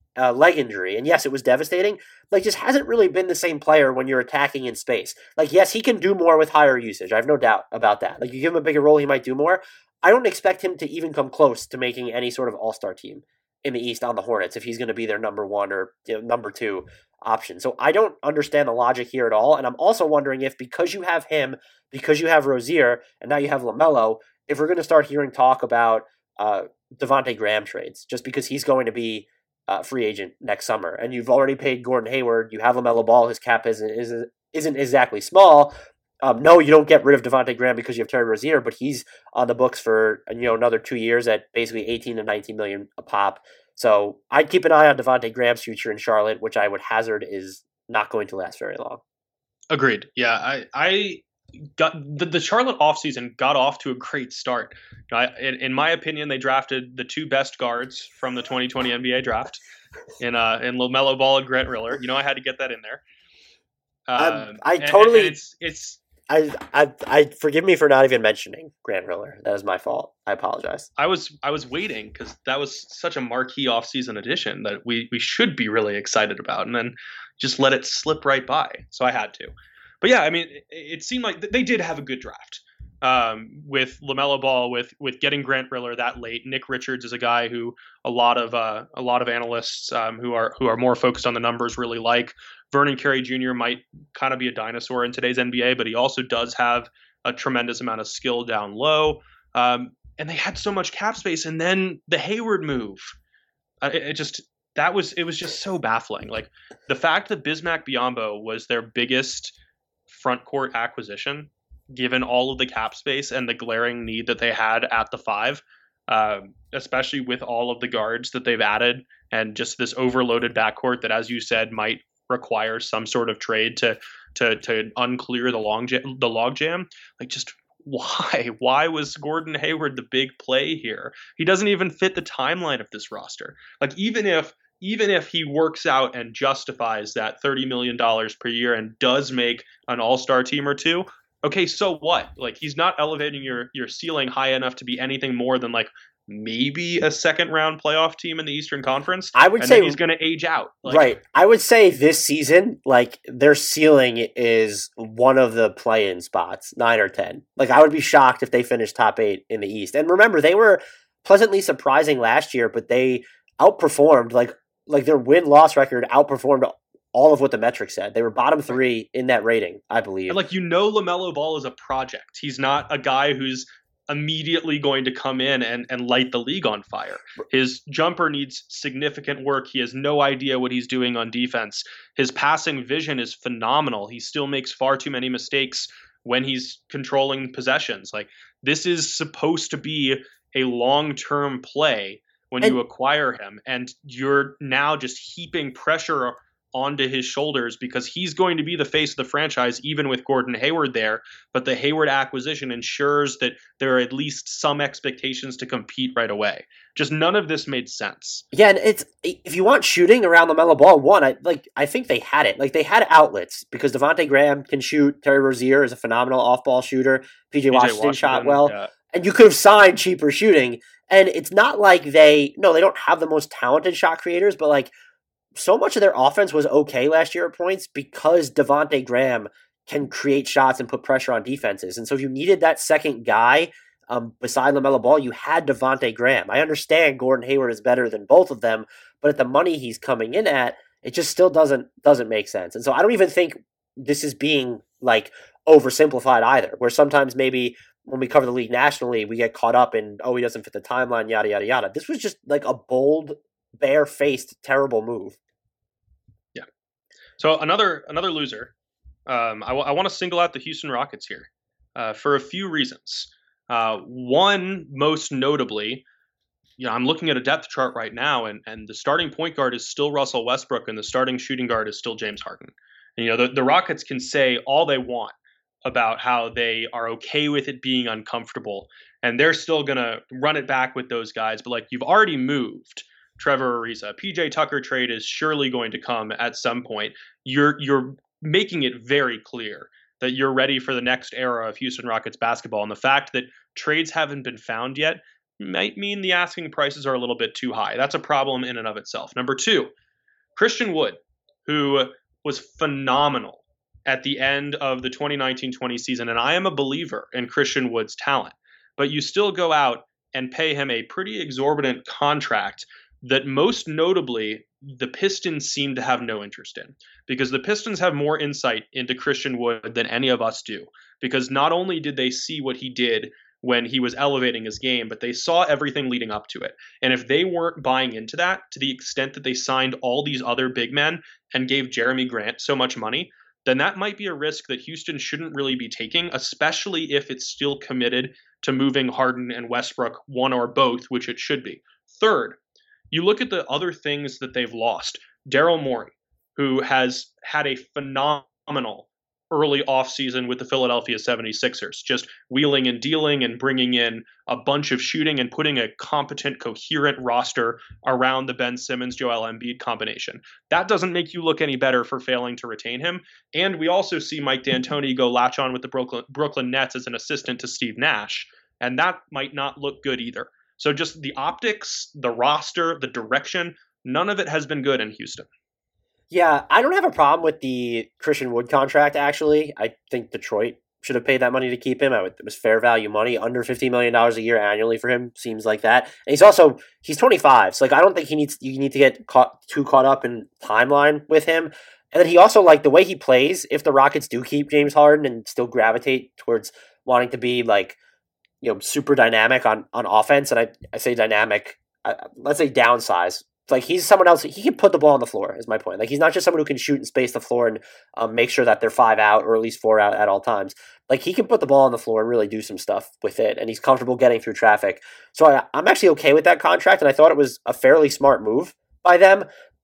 injury, and yes, it was devastating, like just hasn't really been the same player when you're attacking in space. Like, yes, he can do more with higher usage. I have no doubt about that. Like, you give him a bigger role, he might do more. I don't expect him to even come close to making any sort of all-star team in the East on the Hornets if he's going to be their number one or number two option. So I don't understand the logic here at all. And I'm also wondering if because you have him, because you have Rozier, and now you have LaMelo, if we're going to start hearing talk about Devontae Graham trades, just because he's going to be free agent next summer. And you've already paid Gordon Hayward. You have LaMelo Ball. His cap isn't exactly small. No, you don't get rid of Devontae Graham because you have Terry Rozier, but he's on the books for another 2 years at basically 18 to 19 million a pop. So I'd keep an eye on Devontae Graham's future in Charlotte, which I would hazard is not going to last very long. Agreed. Yeah, I got the Charlotte offseason got off to a great start. In my opinion, they drafted the two best guards from the 2020 NBA draft in LaMelo Ball and Grant Riller. I had to get that in there. I forgive me for not even mentioning Grant Riller. That is my fault. I apologize. I was waiting because that was such a marquee offseason addition that we should be really excited about, and then just let it slip right by. So I had to. But yeah, I mean, it seemed like they did have a good draft with LaMelo Ball, with getting Grant Riller that late. Nick Richards is a guy who a lot of analysts who are more focused on the numbers really like. Vernon Carey Jr. might kind of be a dinosaur in today's NBA, but he also does have a tremendous amount of skill down low. And they had so much cap space, and then the Hayward move, it was just so baffling. Like the fact that Bismack Biyombo was their biggest front court acquisition, given all of the cap space and the glaring need that they had at the 5, especially with all of the guards that they've added and just this overloaded backcourt that, as you said, might require some sort of trade to unclear the logjam. Like, just why was Gordon Hayward the big play here? He doesn't even fit the timeline of this roster. Like, even if he works out and justifies that $30 million per year and does make an all-star team or two, okay, so what? Like, he's not elevating your ceiling high enough to be anything more than like maybe a second round playoff team in the Eastern Conference. I would say he's going to age out. Right. I would say this season, like, their ceiling is one of the play-in spots, 9 or 10. Like, I would be shocked if they finished top 8 in the East. And remember, they were pleasantly surprising last year, but they outperformed, like their win-loss record outperformed all of what the metrics said. They were bottom 3 in that rating, I believe. And LaMelo Ball is a project. He's not a guy who's immediately going to come in and light the league on fire. His jumper needs significant work. He has no idea what he's doing on defense. His passing vision is phenomenal. He still makes far too many mistakes when he's controlling possessions. Like, this is supposed to be a long-term play when you acquire him, and you're now just heaping pressure onto his shoulders because he's going to be the face of the franchise even with Gordon Hayward there. But the Hayward acquisition ensures that there are at least some expectations to compete right away. Just none of this made sense. Yeah, and it's, if you want shooting around LaMelo Ball, I think they had it. Like, they had outlets because Devontae Graham can shoot. Terry Rozier is a phenomenal off-ball shooter. PJ Washington shot well. Yeah. And you could have signed cheaper shooting. And it's not like they don't have the most talented shot creators, but like, so much of their offense was okay last year at points because Devontae Graham can create shots and put pressure on defenses. And so if you needed that second guy beside LaMelo Ball, you had Devontae Graham. I understand Gordon Hayward is better than both of them, but at the money he's coming in at, it just still doesn't make sense. And so I don't even think this is being like oversimplified either, where sometimes maybe when we cover the league nationally, we get caught up in, he doesn't fit the timeline, yada, yada, yada. This was just like a bold, bare-faced, terrible move. Yeah. So another loser. I want to single out the Houston Rockets here for a few reasons. One, most notably, I'm looking at a depth chart right now, and the starting point guard is still Russell Westbrook, and the starting shooting guard is still James Harden. And, the Rockets can say all they want about how they are okay with it being uncomfortable, and they're still going to run it back with those guys. But you've already moved Trevor Ariza. PJ Tucker trade is surely going to come at some point. You're making it very clear that you're ready for the next era of Houston Rockets basketball. And the fact that trades haven't been found yet might mean the asking prices are a little bit too high. That's a problem in and of itself. Number two, Christian Wood, who was phenomenal at the end of the 2019-20 season. And I am a believer in Christian Wood's talent, but you still go out and pay him a pretty exorbitant contract that most notably the Pistons seem to have no interest in, because the Pistons have more insight into Christian Wood than any of us do, because not only did they see what he did when he was elevating his game, but they saw everything leading up to it. And if they weren't buying into that to the extent that they signed all these other big men and gave Jeremy Grant so much money, then that might be a risk that Houston shouldn't really be taking, especially if it's still committed to moving Harden and Westbrook, one or both, which it should be. Third, you look at the other things that they've lost. Daryl Morey, who has had a phenomenal early offseason with the Philadelphia 76ers, just wheeling and dealing and bringing in a bunch of shooting and putting a competent, coherent roster around the Ben Simmons, Joel Embiid combination. That doesn't make you look any better for failing to retain him. And we also see Mike D'Antoni go latch on with the Brooklyn Nets as an assistant to Steve Nash, and that might not look good either. So just the optics, the roster, the direction, none of it has been good in Houston. Yeah, I don't have a problem with the Christian Wood contract, actually. I think Detroit should have paid that money to keep him. It was fair value money. Under $50 million a year annually for him seems like that. And he's 25, so like I don't think you need to get too caught up in timeline with him. And then he also, like, the way he plays, if the Rockets do keep James Harden and still gravitate towards wanting to be, like, you know, super dynamic on offense, and I say dynamic, let's say downsize. Like, he's someone else. He can put the ball on the floor, is my point. Like, he's not just someone who can shoot and space the floor and make sure that they're 5 out or at least 4 out at all times. Like, he can put the ball on the floor and really do some stuff with it, and he's comfortable getting through traffic. So I'm actually okay with that contract, and I thought it was a fairly smart move by them,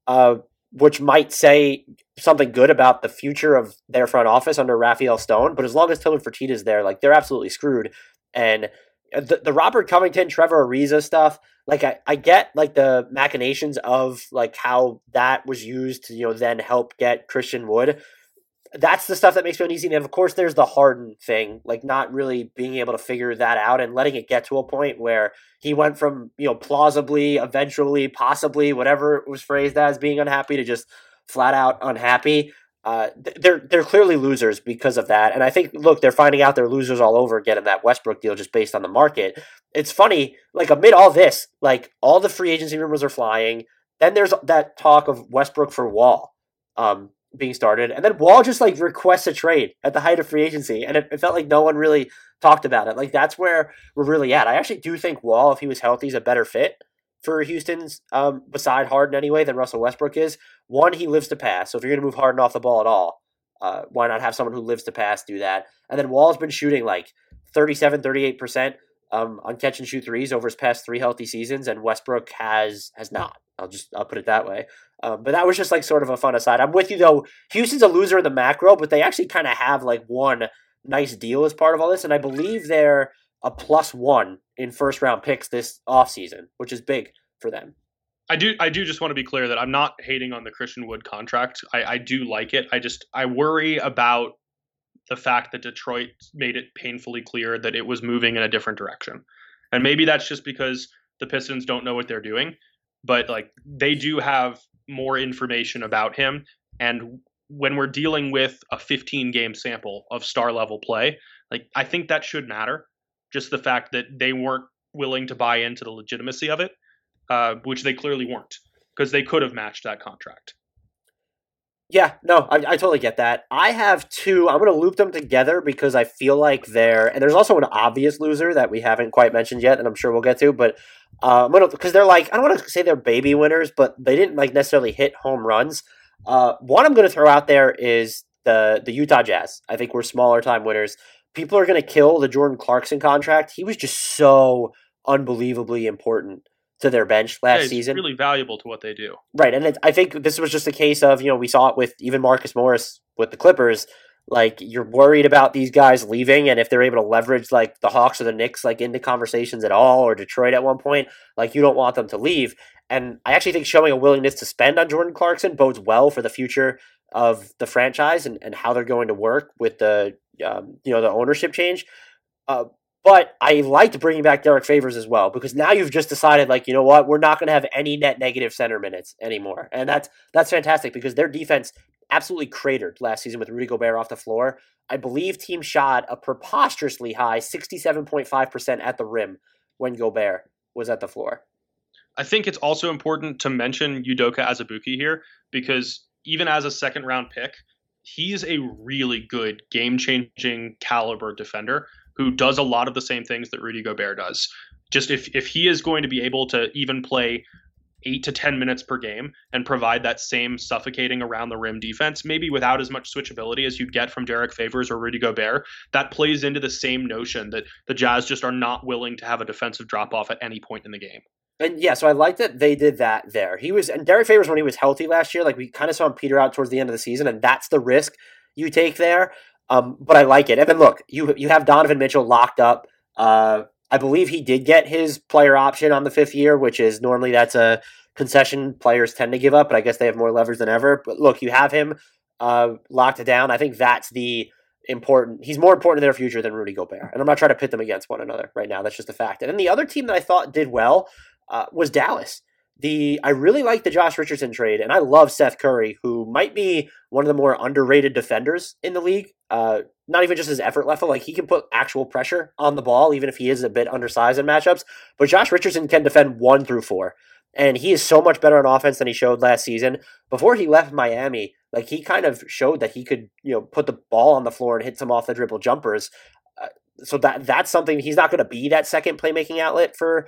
which might say something good about the future of their front office under Raphael Stone. But as long as Tillman Fertitta's there, like, they're absolutely screwed. And the Robert Covington, Trevor Ariza stuff, like, I get, like, the machinations of, like, how that was used to, you know, then help get Christian Wood. That's the stuff that makes me uneasy. And of course, there's the Harden thing, like, not really being able to figure that out and letting it get to a point where he went from, you know, plausibly, eventually, possibly, whatever it was phrased as, being unhappy to just flat out unhappy. They're clearly losers because of that. And I think, look, they're finding out they're losers all over again in that Westbrook deal just based on the market. It's funny, like, amid all this, like, all the free agency rumors are flying. Then there's that talk of Westbrook for Wall being started. And then Wall just, like, requests a trade at the height of free agency. And it felt like no one really talked about it. Like, that's where we're really at. I actually do think Wall, if he was healthy, is a better fit for Houston's, beside Harden anyway, than Russell Westbrook is. One, he lives to pass. So if you're going to move Harden off the ball at all, why not have someone who lives to pass do that? And then Wall's been shooting like 37, 38% on catch and shoot threes over his past 3 healthy seasons, and Westbrook has not. I'll put it that way. But that was just like sort of a fun aside. I'm with you though. Houston's a loser in the macro, but they actually kind of have like one nice deal as part of all this, and I believe they're a +1 in first round picks this offseason, which is big for them. I do just want to be clear that I'm not hating on the Christian Wood contract. I do like it. I worry about the fact that Detroit made it painfully clear that it was moving in a different direction. And maybe that's just because the Pistons don't know what they're doing, but like they do have more information about him. And when we're dealing with a 15-game sample of star level play, like I think that should matter. Just the fact that they weren't willing to buy into the legitimacy of it, which they clearly weren't, because they could have matched that contract. Yeah, no, I totally get that. I have 2. I'm going to loop them together because I feel like and there's also an obvious loser that we haven't quite mentioned yet, and I'm sure we'll get to, but because they're like, I don't want to say they're baby winners, but they didn't like necessarily hit home runs. One I'm going to throw out there is the Utah Jazz. I think we're smaller time winners. People are going to kill the Jordan Clarkson contract. He was just so unbelievably important to their bench last season. Really valuable to what they do. Right, and I think this was just a case of, you know, we saw it with even Marcus Morris with the Clippers. Like, you're worried about these guys leaving, and if they're able to leverage, like, the Hawks or the Knicks, like, into conversations at all, or Detroit at one point, like, you don't want them to leave. And I actually think showing a willingness to spend on Jordan Clarkson bodes well for the future of the franchise and how they're going to work with the the ownership change. But I liked bringing back Derek Favors as well, because now you've just decided, like, you know what, we're not going to have any net negative center minutes anymore. And that's fantastic, because their defense absolutely cratered last season with Rudy Gobert off the floor. I believe team shot a preposterously high 67.5% at the rim when Gobert was at the floor. I think it's also important to mention Udoka Azubuike here, because even as a second round pick, he's a really good game changing caliber defender who does a lot of the same things that Rudy Gobert does. Just if he is going to be able to even play 8 to 10 minutes per game and provide that same suffocating around the rim defense, maybe without as much switchability as you'd get from Derek Favors or Rudy Gobert, that plays into the same notion that the Jazz just are not willing to have a defensive drop off at any point in the game. And yeah, so I like that they did that there. And Derek Favors, when he was healthy last year, like we kind of saw him peter out towards the end of the season, and that's the risk you take there. But I like it. And then look, you have Donovan Mitchell locked up. I believe he did get his player option on the 5th year, which is normally that's a concession players tend to give up, but I guess they have more leverage than ever. But look, you have him locked it down. I think that's the important. He's more important in their future than Rudy Gobert. And I'm not trying to pit them against one another right now. That's just a fact. And then the other team that I thought did well was Dallas. I really like the Josh Richardson trade, and I love Seth Curry, who might be one of the more underrated defenders in the league. Not even just his effort level, like he can put actual pressure on the ball, even if he is a bit undersized in matchups. But Josh Richardson can defend 1 through 4, and he is so much better on offense than he showed last season. Before he left Miami, like he kind of showed that he could, put the ball on the floor and hit some off the dribble jumpers. So that's something. He's not going to be that second playmaking outlet for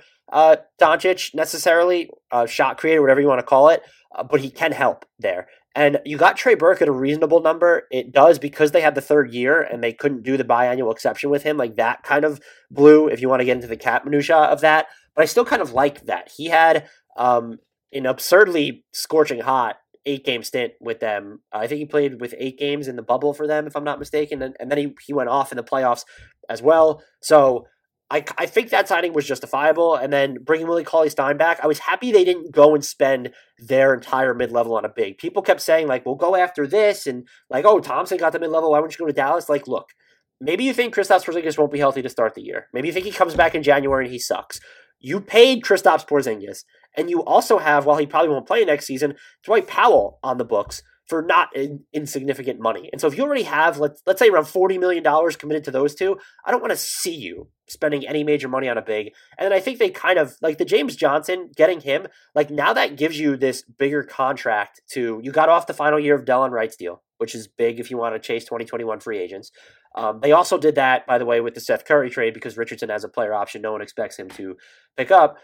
Doncic necessarily, shot creator, whatever you want to call it, but he can help there. And you got Trey Burke at a reasonable number. It does, because they had the 3rd year and they couldn't do the biannual exception with him. Like that kind of blew, if you want to get into the cap minutia of that. But I still kind of like that. He had an absurdly scorching hot 8-game stint with them. I think he played with 8 games in the bubble for them, if I'm not mistaken. And then he went off in the playoffs as well. So I think that signing was justifiable. And then bringing Willie Cauley-Stein back, I was happy they didn't go and spend their entire mid-level on a big. People kept saying, like, we'll go after this. And like, oh, Thompson got the mid-level. Why wouldn't you go to Dallas? Like, look, maybe you think Kristaps Porzingis won't be healthy to start the year. Maybe you think he comes back in January and he sucks. You paid Kristaps Porzingis. And you also have, while he probably won't play next season, Dwight Powell on the books for not insignificant money. And so if you already have, let's say around $40 million committed to those two, I don't want to see you spending any major money on a big. And then I think they kind of, like the James Johnson, getting him, like now that gives you this bigger contract you got off the final year of Delon Wright's deal, which is big if you want to chase 2021 free agents. They also did that, by the way, with the Seth Curry trade, because Richardson has a player option no one expects him to pick up.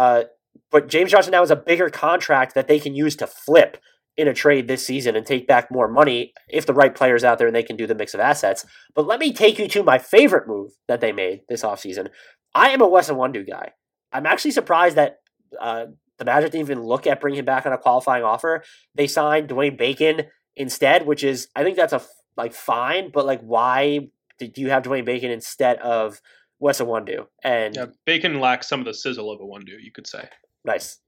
But James Johnson now has a bigger contract that they can use to flip in a trade this season and take back more money if the right player's out there and they can do the mix of assets. But let me take you to my favorite move that they made this offseason. I am a Wes Iwundu guy. I'm actually surprised that the Magic didn't even look at bringing him back on a qualifying offer. They signed Dwayne Bacon instead, which is, I think that's fine, but like why did you have Dwayne Bacon instead of Wes Iwundu? And yeah, Bacon lacks some of the sizzle of Iwundu, you could say. Nice.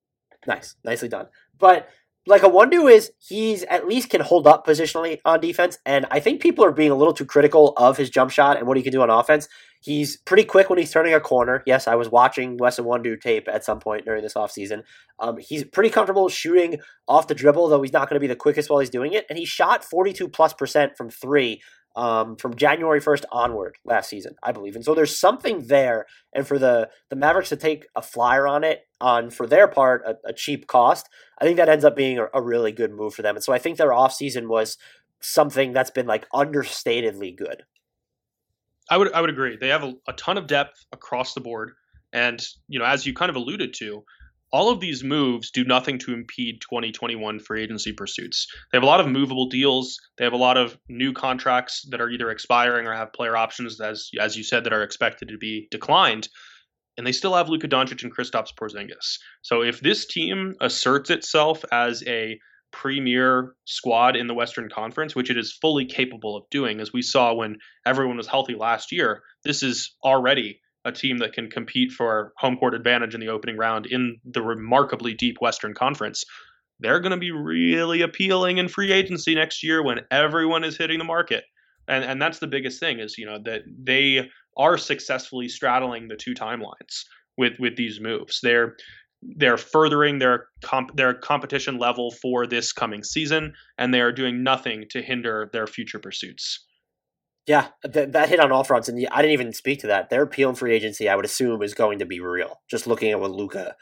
Nicely done. But like Iwundu he's at least can hold up positionally on defense, and I think people are being a little too critical of his jump shot and what he can do on offense. He's pretty quick when he's turning a corner. Yes, I was watching Wes Iwundu tape at some point during this offseason. He's pretty comfortable shooting off the dribble, though he's not going to be the quickest while he's doing it, and he shot 42+% from 3 from January 1st onward last season, I believe. And so there's something there. And for the Mavericks to take a flyer on it, for their part, a cheap cost, I think that ends up being a really good move for them. And so I think their offseason was something that's been like understatedly good. I would agree. They have a ton of depth across the board. And, as you kind of alluded to, all of these moves do nothing to impede 2021 free agency pursuits. They have a lot of movable deals. They have a lot of new contracts that are either expiring or have player options, as you said, that are expected to be declined. And they still have Luka Doncic and Kristaps Porzingis. So if this team asserts itself as a premier squad in the Western Conference, which it is fully capable of doing, as we saw when everyone was healthy last year, this is already a team that can compete for home court advantage in the opening round in the remarkably deep Western Conference. They're going to be really appealing in free agency next year when everyone is hitting the market. And that's the biggest thing is, that they are successfully straddling the two timelines with these moves. They're furthering their competition level for this coming season, and they are doing nothing to hinder their future pursuits. Yeah, that hit on all fronts, and I didn't even speak to that. Their appeal in free agency, I would assume, is going to be real. Just looking at what Luka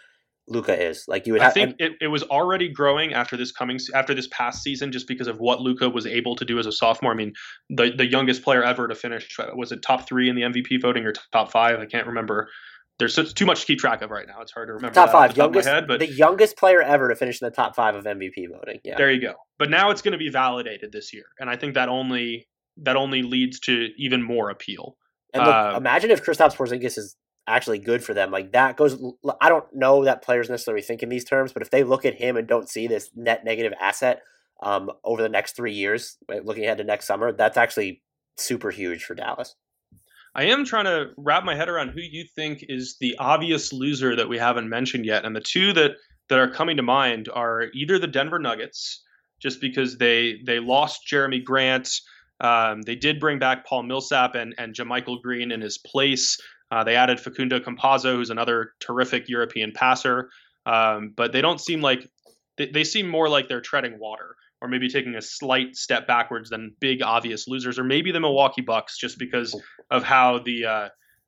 Luka is. Like you would I have. think it was already growing after this past season, just because of what Luka was able to do as a sophomore. I mean, the youngest player ever to finish, was it top 3 in the MVP voting or top 5? I can't remember. There's too much to keep track of right now. It's hard to remember. Top 5, off the top youngest, of my head, but the youngest player ever to finish in the top 5 of MVP voting. Yeah, there you go. But now it's going to be validated this year, and I think that only leads to even more appeal. And look, imagine if Kristaps Porzingis is actually good for them. Like that goes. I don't know that players necessarily think in these terms, but if they look at him and don't see this net negative asset over the next 3 years, looking ahead to next summer, that's actually super huge for Dallas. I am trying to wrap my head around who you think is the obvious loser that we haven't mentioned yet. And the two that are coming to mind are either the Denver Nuggets, just because they lost Jeremy Grant. They did bring back Paul Millsap and JaMychal Green in his place. They added Facundo Campazzo, who's another terrific European passer. But they don't seem like they seem more like they're treading water, or maybe taking a slight step backwards than big obvious losers, or maybe the Milwaukee Bucks, just because of how the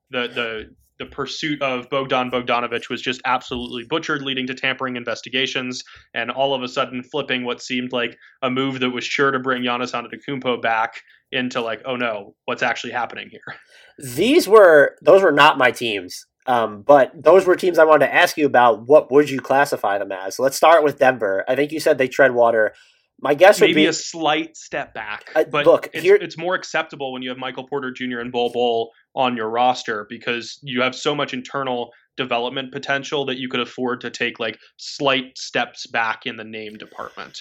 pursuit of Bogdan Bogdanovic was just absolutely butchered, leading to tampering investigations, and all of a sudden flipping what seemed like a move that was sure to bring Giannis Antetokounmpo back into like, oh no, what's actually happening here? Those were not my teams. But those were teams I wanted to ask you about. What would you classify them as? So let's start with Denver. I think you said they tread water. My guess would maybe be a slight step back, but look, it's more acceptable when you have Michael Porter Jr. and Bol Bol on your roster, because you have so much internal development potential that you could afford to take like slight steps back in the name department.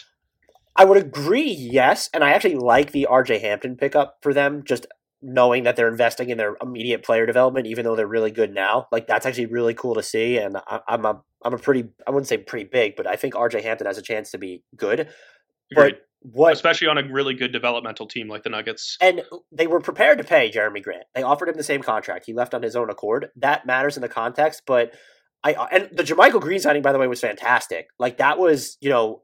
I would agree, yes, and I actually like the RJ Hampton pickup for them, just knowing that they're investing in their immediate player development, even though they're really good now. Like that's actually really cool to see, and I'm a pretty, I wouldn't say pretty big, but I think RJ Hampton has a chance to be good. Agreed. But especially on a really good developmental team like the Nuggets. And they were prepared to pay Jeremy Grant. They offered him the same contract. He left on his own accord. That matters in the context, but and the JaMychal Green signing, by the way, was fantastic. Like that was,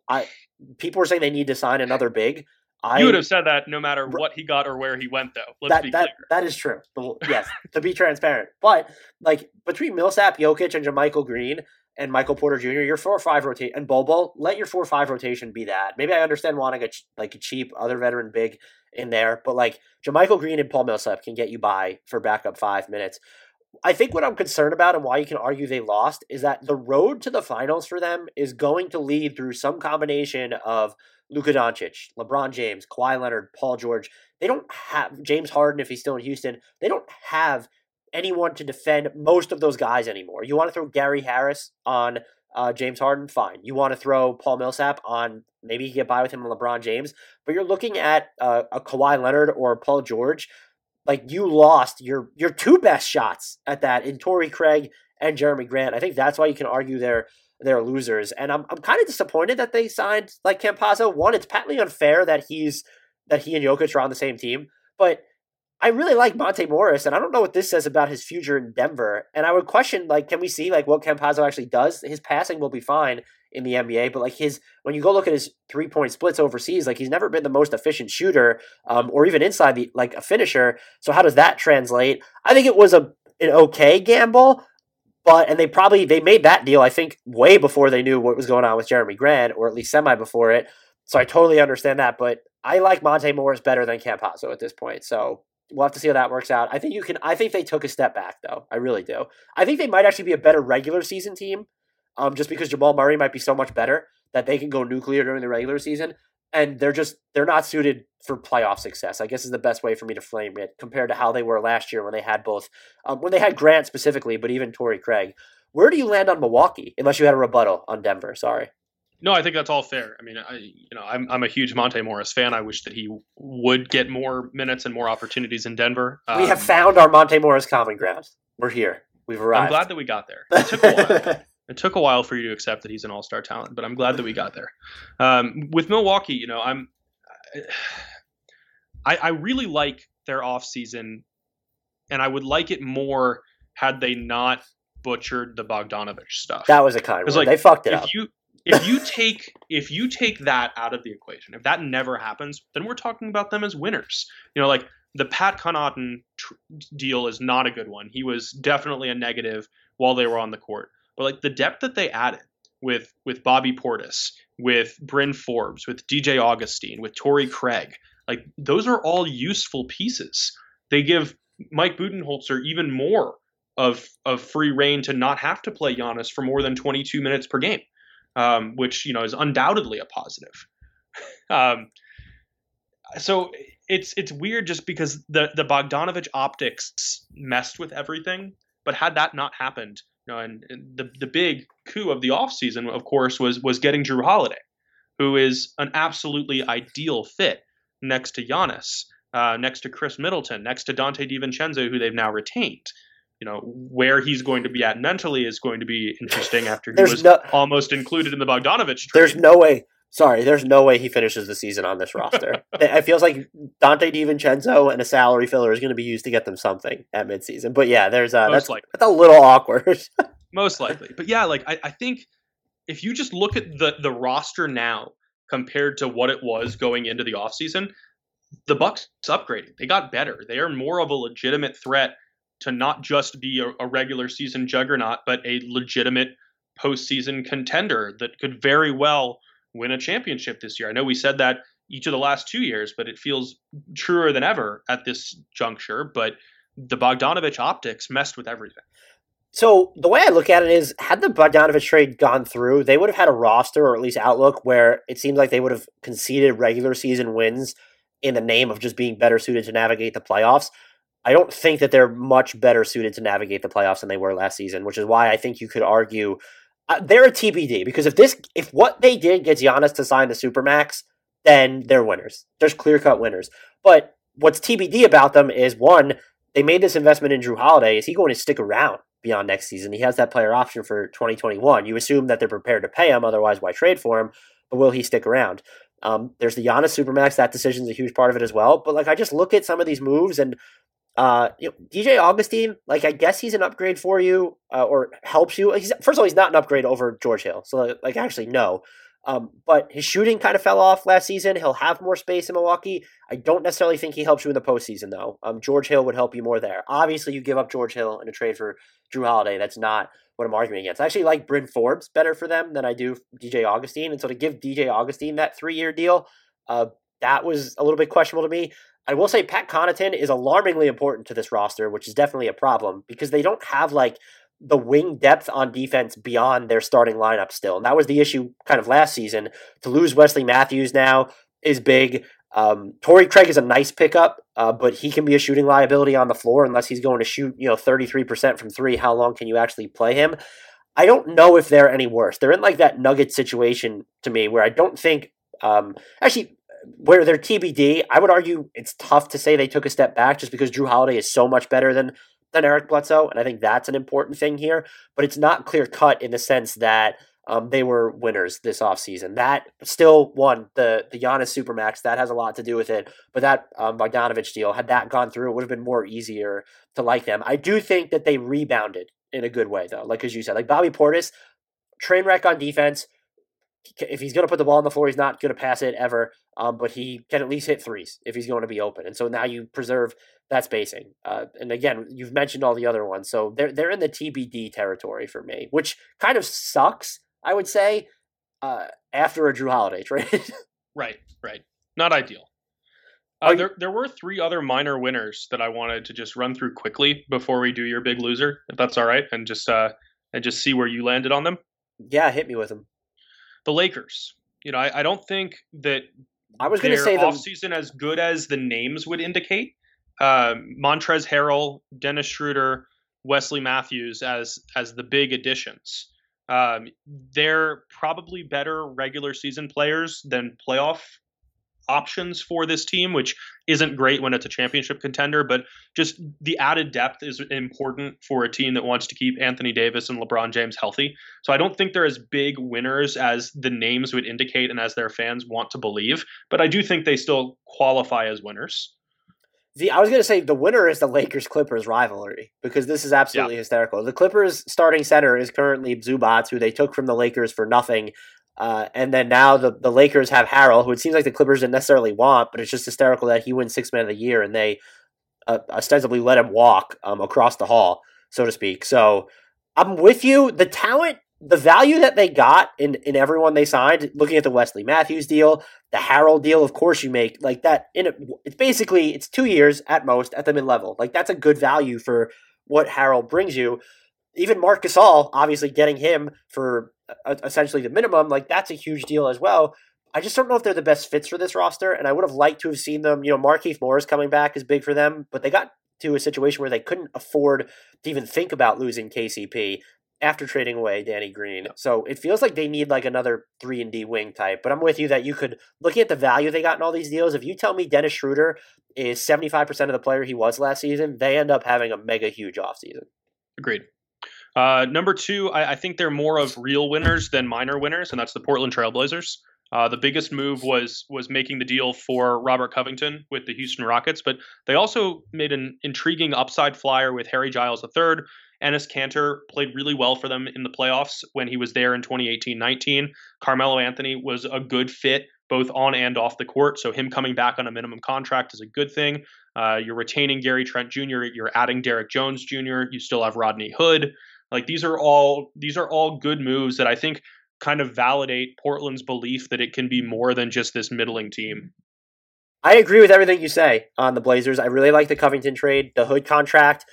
people were saying they need to sign another big. You would have said that no matter what he got or where he went, though. Let's be clear. That is true. Yes, to be transparent. But like between Millsap, Jokic, and JaMychal Green and Michael Porter Jr., your 4-5 rotation, and Bobo, let your 4-5 rotation be that. Maybe I understand wanting a cheap other veteran big in there, but like JaMychal Green and Paul Millsap can get you by for backup 5 minutes. I think what I'm concerned about and why you can argue they lost is that the road to the finals for them is going to lead through some combination of Luka Doncic, LeBron James, Kawhi Leonard, Paul George. They don't have James Harden if he's still in Houston. They don't have anyone to defend most of those guys anymore. You want to throw Gary Harris on James Harden? Fine. You want to throw Paul Millsap on, maybe you get by with him and LeBron James, but you're looking at a Kawhi Leonard or Paul George. Like you lost your two best shots at that in Torrey Craig and Jeremy Grant. I think that's why you can argue they're losers. And I'm kind of disappointed that they signed like Campazzo. One, it's patently unfair that he and Jokic are on the same team, but I really like Monte Morris, and I don't know what this says about his future in Denver. And I would question, like, can we see like what Campazzo actually does? His passing will be fine in the NBA, but like when you go look at his 3-point splits overseas, like he's never been the most efficient shooter, or even inside a finisher. So how does that translate? I think it was an okay gamble, and they made that deal, I think, way before they knew what was going on with Jeremy Grant, or at least semi before it. So I totally understand that, but I like Monte Morris better than Campazzo at this point. So we'll have to see how that works out. I think they took a step back, though. I really do. I think they might actually be a better regular season team, just because Jamal Murray might be so much better that they can go nuclear during the regular season, and they're not suited for playoff success, I guess is the best way for me to frame it, compared to how they were last year when they had both, when they had Grant specifically, but even Torrey Craig. Where do you land on Milwaukee, unless you had a rebuttal on Denver? Sorry. No, I think that's all fair. I mean, I'm a huge Monte Morris fan. I wish that he would get more minutes and more opportunities in Denver. We have found our Monte Morris common ground. We're here. We've arrived. I'm glad that we got there. It took a while. It took a while for you to accept that he's an all-star talent, but I'm glad that we got there. With Milwaukee, I really like their offseason, and I would like it more had they not butchered the Bogdanovic stuff. That was a kind word. They fucked it up. If you take that out of the equation, if that never happens, then we're talking about them as winners. Like the Pat Connaughton deal is not a good one. He was definitely a negative while they were on the court. but like the depth that they added with Bobby Portis, with Bryn Forbes, with DJ Augustine, with Torrey Craig, like those are all useful pieces. They give Mike Budenholzer even more of free reign to not have to play Giannis for more than 22 minutes per game, which is undoubtedly a positive. So it's weird just because the Bogdanovich optics messed with everything. But had that not happened, and the big coup of the offseason, of course, was getting Jrue Holiday, who is an absolutely ideal fit next to Giannis, next to Chris Middleton, next to Dante DiVincenzo, who they've now retained. Where he's going to be at mentally is going to be interesting after he was almost included in the Bogdanovich trade. There's no way. Sorry, there's no way he finishes the season on this roster. It feels like Dante DiVincenzo and a salary filler is going to be used to get them something at midseason. But yeah, that's a little awkward. Most likely. But yeah, like I think if you just look at the roster now compared to what it was going into the offseason, the Bucks upgraded. They got better. They are more of a legitimate threat to not just be a regular season juggernaut, but a legitimate postseason contender that could very well win a championship this year. I know we said that each of the last 2 years, but it feels truer than ever at this juncture. But the Bogdanovich optics messed with everything. So the way I look at it is, had the Bogdanovich trade gone through, they would have had a roster or at least outlook where it seems like they would have conceded regular season wins in the name of just being better suited to navigate the playoffs. I don't think that they're much better suited to navigate the playoffs than they were last season, which is why I think you could argue they're a TBD, because if what they did gets Giannis to sign the Supermax, then they're winners. There's clear-cut winners. But what's TBD about them is, one, they made this investment in Jrue Holiday. Is he going to stick around beyond next season? He has that player option for 2021. You assume that they're prepared to pay him, otherwise why trade for him? But will he stick around? There's the Giannis Supermax. That decision's a huge part of it as well. But I just look at some of these moves and DJ Augustine, I guess he's an upgrade for you, or helps you. First of all, he's not an upgrade over George Hill. So actually, no. But his shooting kind of fell off last season. He'll have more space in Milwaukee. I don't necessarily think he helps you in the postseason, though. George Hill would help you more there. Obviously, you give up George Hill in a trade for Jrue Holiday. That's not what I'm arguing against. I actually like Bryn Forbes better for them than I do DJ Augustine. And so to give DJ Augustine that 3-year deal, that was a little bit questionable to me. I will say Pat Connaughton is alarmingly important to this roster, which is definitely a problem because they don't have the wing depth on defense beyond their starting lineup still. And that was the issue kind of last season. To lose Wesley Matthews now is big. Torrey Craig is a nice pickup, but he can be a shooting liability on the floor unless he's going to shoot 33% from three. How long can you actually play him? I don't know if they're any worse. They're in that Nuggets situation to me where I don't think where they're TBD. I would argue it's tough to say they took a step back just because Jrue Holiday is so much better than Eric Bledsoe, and I think that's an important thing here. But it's not clear cut in the sense that they were winners this offseason. That still won the Giannis Supermax. That has a lot to do with it. But that Bogdanovich deal, had that gone through, it would have been more easier to like them. I do think that they rebounded in a good way, though. As you said, Bobby Portis, train wreck on defense. If he's going to put the ball on the floor, he's not going to pass it ever. But he can at least hit threes if he's going to be open. And so now you preserve that spacing. And again, you've mentioned all the other ones. So they're in the TBD territory for me, which kind of sucks, I would say, after a Jrue Holiday trade. Right. Not ideal. There were 3 other minor winners that I wanted to just run through quickly before we do your big loser, if that's all right, and just see where you landed on them. Yeah, hit me with them. The Lakers. I don't think that I was going to say offseason as good as the names would indicate. Montrezl Harrell, Dennis Schroeder, Wesley Matthews as the big additions. They're probably better regular season players than playoff options for this team, which isn't great when it's a championship contender, but just the added depth is important for a team that wants to keep Anthony Davis and LeBron James healthy. So I don't think they're as big winners as the names would indicate and as their fans want to believe, but I do think they still qualify as winners. I was going to say the winner is the Lakers-Clippers rivalry because this is absolutely hysterical. The Clippers starting center is currently Zubac, who they took from the Lakers for nothing. And then now the Lakers have Harrell, who it seems like the Clippers didn't necessarily want, but it's just hysterical that he wins Sixth Man of the Year and they ostensibly let him walk across the hall, so to speak. So I'm with you. The talent, the value that they got in everyone they signed, looking at the Wesley Matthews deal, the Harold deal, of course you make like that. It's basically, it's 2 years at most at the mid-level. Like that's a good value for what Harold brings you. Even Marc Gasol, obviously getting him for essentially the minimum, like that's a huge deal as well. I just don't know if they're the best fits for this roster, and I would have liked to have seen them. Markieff Morris coming back is big for them, but they got to a situation where they couldn't afford to even think about losing KCP after trading away Danny Green. So it feels like they need like another 3-and-D wing type. But I'm with you that you could, looking at the value they got in all these deals, if you tell me Dennis Schroeder is 75% of the player he was last season, they end up having a mega huge offseason. Agreed. Number two, I think they're more of real winners than minor winners, and that's the Portland Trailblazers. The biggest move was making the deal for Robert Covington with the Houston Rockets, but they also made an intriguing upside flyer with Harry Giles III. Enes Kanter played really well for them in the playoffs when he was there in 2018-19. Carmelo Anthony was a good fit both on and off the court, so him coming back on a minimum contract is a good thing. You're retaining Gary Trent Jr., you're adding Derek Jones Jr., you still have Rodney Hood. Like these are all good moves that I think kind of validate Portland's belief that it can be more than just this middling team. I agree with everything you say on the Blazers. I really like the Covington trade, the Hood contract.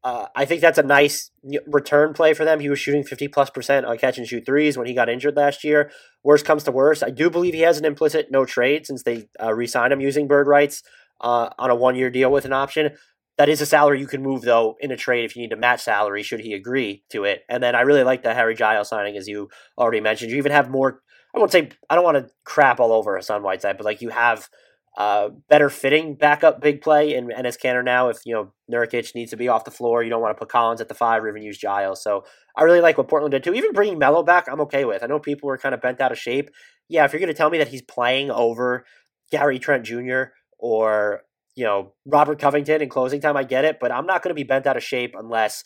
I think that's a nice return play for them. He was shooting 50+% on catch and shoot threes when he got injured last year. Worst comes to worst, I do believe he has an implicit no trade since they re-signed him using bird rights on a 1-year deal with an option. That is a salary you can move, though, in a trade if you need to match salary, should he agree to it. And then I really like the Harry Giles signing, as you already mentioned. You even have more, I don't want to crap all over Hassan Whiteside, but like you have better fitting backup big play in Enes Kanter now. If, Nurkic needs to be off the floor, you don't want to put Collins at the 5 or even use Giles. So I really like what Portland did too. Even bringing Melo back, I'm okay with. I know people were kind of bent out of shape. Yeah, if you're going to tell me that he's playing over Gary Trent Jr. or Robert Covington in closing time, I get it, but I'm not going to be bent out of shape unless,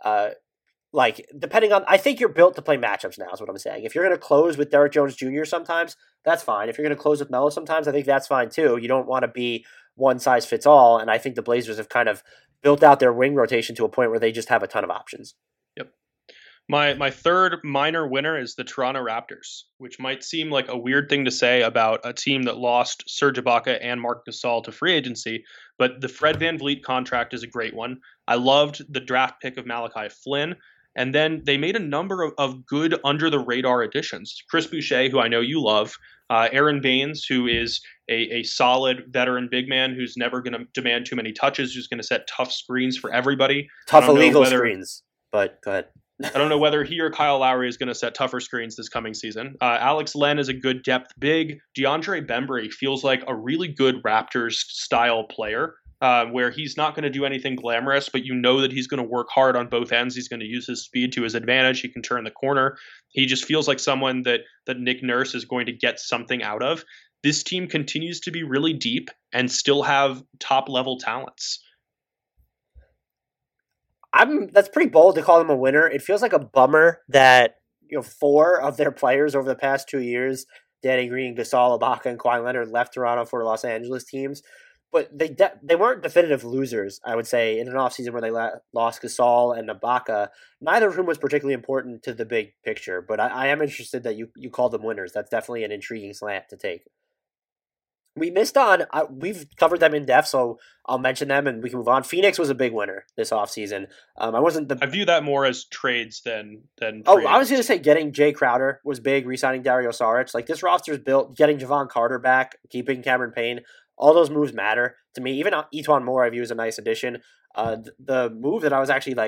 depending on, I think you're built to play matchups now is what I'm saying. If you're going to close with Derek Jones Jr. sometimes, that's fine. If you're going to close with Melo sometimes, I think that's fine too. You don't want to be one size fits all, and I think the Blazers have kind of built out their wing rotation to a point where they just have a ton of options. Yep. My third minor winner is the Toronto Raptors, which might seem like a weird thing to say about a team that lost Serge Ibaka and Marc Gasol to free agency, but the Fred VanVleet contract is a great one. I loved the draft pick of Malachi Flynn, and then they made a number of good under-the-radar additions. Chris Boucher, who I know you love, Aaron Baines, who is a solid veteran big man who's never going to demand too many touches, who's going to set tough screens for everybody. Tough illegal screens, but go ahead. I don't know whether he or Kyle Lowry is going to set tougher screens this coming season. Alex Len is a good depth big. DeAndre Bembry feels like a really good Raptors-style player where he's not going to do anything glamorous, but you know that he's going to work hard on both ends. He's going to use his speed to his advantage. He can turn the corner. He just feels like someone that Nick Nurse is going to get something out of. This team continues to be really deep and still have top-level talents. That's pretty bold to call them a winner. It feels like a bummer that 4 of their players over the past 2 years, Danny Green, Gasol, Ibaka, and Kawhi Leonard, left Toronto for Los Angeles teams. But they weren't definitive losers, I would say, in an offseason where they lost Gasol and Ibaka. Neither of whom was particularly important to the big picture. But I am interested that you called them winners. That's definitely an intriguing slant to take. We missed on, we've covered them in depth, so I'll mention them and we can move on. Phoenix was a big winner this offseason. I view that more as trades than Oh, I was going to say getting Jay Crowder was big, re-signing Dario Saric. Like this roster is built, getting Javon Carter back, keeping Cameron Payne. All those moves matter to me. Even Etuan Moore I view as a nice addition. The move that I was actually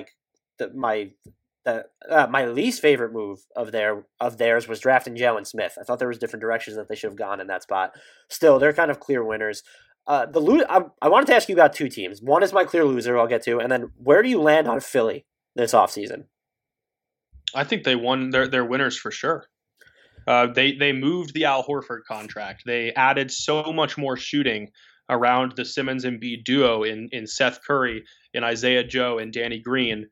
my least favorite move of theirs was drafting Jalen Smith. I thought there was different directions that they should have gone in that spot. Still, they're kind of clear winners. I wanted to ask you about 2 teams. One is my clear loser, I'll get to, and then where do you land on Philly this offseason? I think they won their winners for sure. They moved the Al Horford contract. They added so much more shooting around the Simmons and Embiid duo in Seth Curry, in Isaiah Joe, and Danny Green.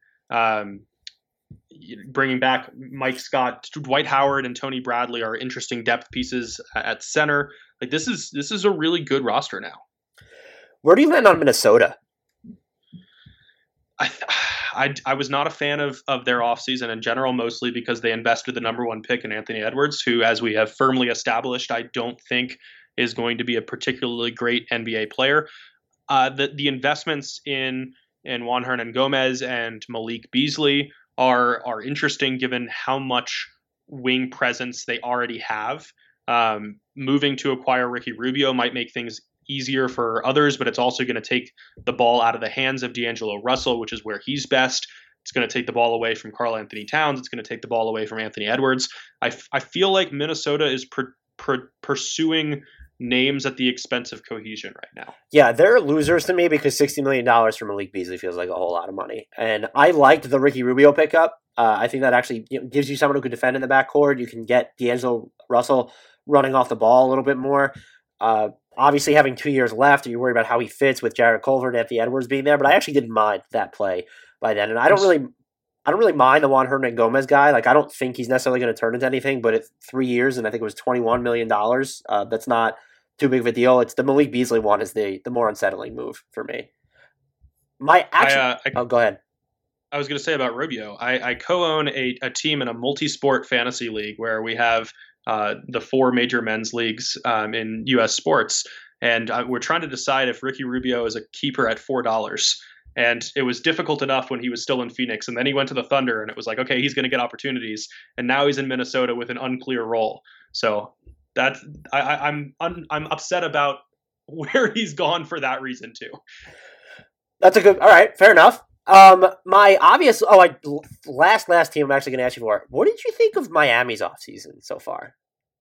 Bringing back Mike Scott, Dwight Howard, and Tony Bradley are interesting depth pieces at center. Like this is a really good roster now. Where do you land on Minnesota? I was not a fan of their offseason in general, mostly because they invested the number 1 pick in Anthony Edwards, who, as we have firmly established, I don't think is going to be a particularly great NBA player. The investments in Juan Hernangomez and Malik Beasley are interesting given how much wing presence they already have. Moving to acquire Ricky Rubio might make things easier for others, but it's also going to take the ball out of the hands of D'Angelo Russell, which is where he's best. It's going to take the ball away from Karl Anthony Towns. It's going to take the ball away from Anthony Edwards. I feel like Minnesota is pursuing names at the expense of cohesion right now. Yeah, they're losers to me because $60 million for Malik Beasley feels like a whole lot of money. And I liked the Ricky Rubio pickup. I think that actually gives you someone who could defend in the backcourt. You can get D'Angelo Russell running off the ball a little bit more. Obviously, having 2 years left, you're worried about how he fits with Jarrett Culver and Anthony Edwards being there. But I actually didn't mind that play by then, and I don't really mind the Juan Hernangomez guy. Like, I don't think he's necessarily going to turn into anything. But it's 3 years, and I think it was $21 million. That's not too big of a deal. It's the Malik Beasley one is the more unsettling move for me. Go ahead. I was going to say about Rubio. I co-own a team in a multi-sport fantasy league where we have the 4 major men's leagues in U.S. sports. And we're trying to decide if Ricky Rubio is a keeper at $4. And it was difficult enough when he was still in Phoenix. And then he went to the Thunder, and it was like, okay, he's going to get opportunities. And now he's in Minnesota with an unclear role. So that's I'm upset about where he's gone for that reason, too. That's all right, fair enough. My obvious, last team I'm actually going to ask you for. What did you think of Miami's offseason so far?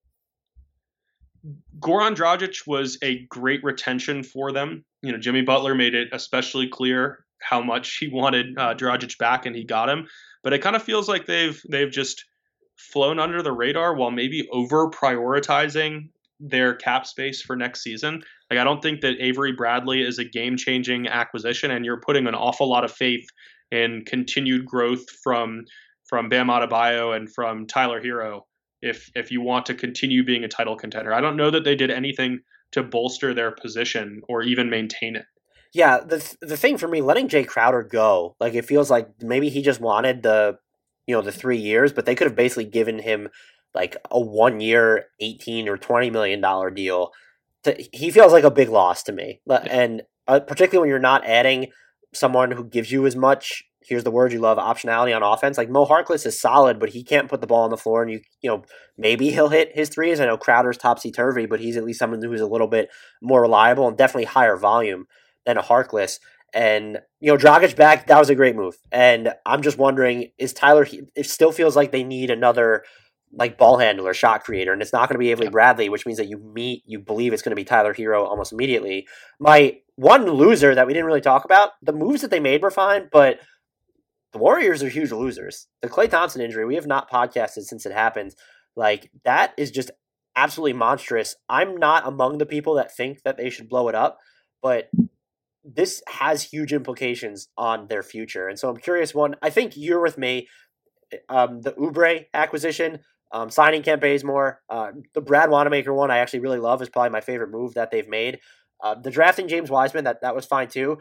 Goran Dragic was a great retention for them. You know, Jimmy Butler made it especially clear how much he wanted Dragic back, and he got him. But it kind of feels like they've just flown under the radar while maybe over prioritizing their cap space for next season. Like, I don't think that Avery Bradley is a game-changing acquisition, and you're putting an awful lot of faith in continued growth from Bam Adebayo and from Tyler Hero if you want to continue being a title contender. I don't know that they did anything to bolster their position or even maintain it. Yeah, the thing for me, letting Jay Crowder go, like, it feels like maybe he just wanted the 3 years, but they could have basically given him like a 1 year, $18 or $20 million deal. He feels like a big loss to me. And particularly when you're not adding someone who gives you as much, here's the word you love, optionality on offense. Like, Mo Harkless is solid, but he can't put the ball on the floor, and you know, maybe he'll hit his threes. I know Crowder's topsy-turvy, but he's at least someone who's a little bit more reliable and definitely higher volume than a Harkless. And, Dragic back, that was a great move. And I'm just wondering, it still feels like they need another like ball handler, shot creator, and it's not going to be Avery Bradley, which means that you believe it's going to be Tyler Hero almost immediately. My one loser that we didn't really talk about, the moves that they made were fine, but the Warriors are huge losers. The Klay Thompson injury, we have not podcasted since it happened. Like, that is just absolutely monstrous. I'm not among the people that think that they should blow it up, but this has huge implications on their future. And so I'm curious, I think you're with me, the Oubre acquisition, signing Kent Bazemore, the Brad Wanamaker one I actually really love, is probably my favorite move that they've made. The drafting James Wiseman, that was fine too.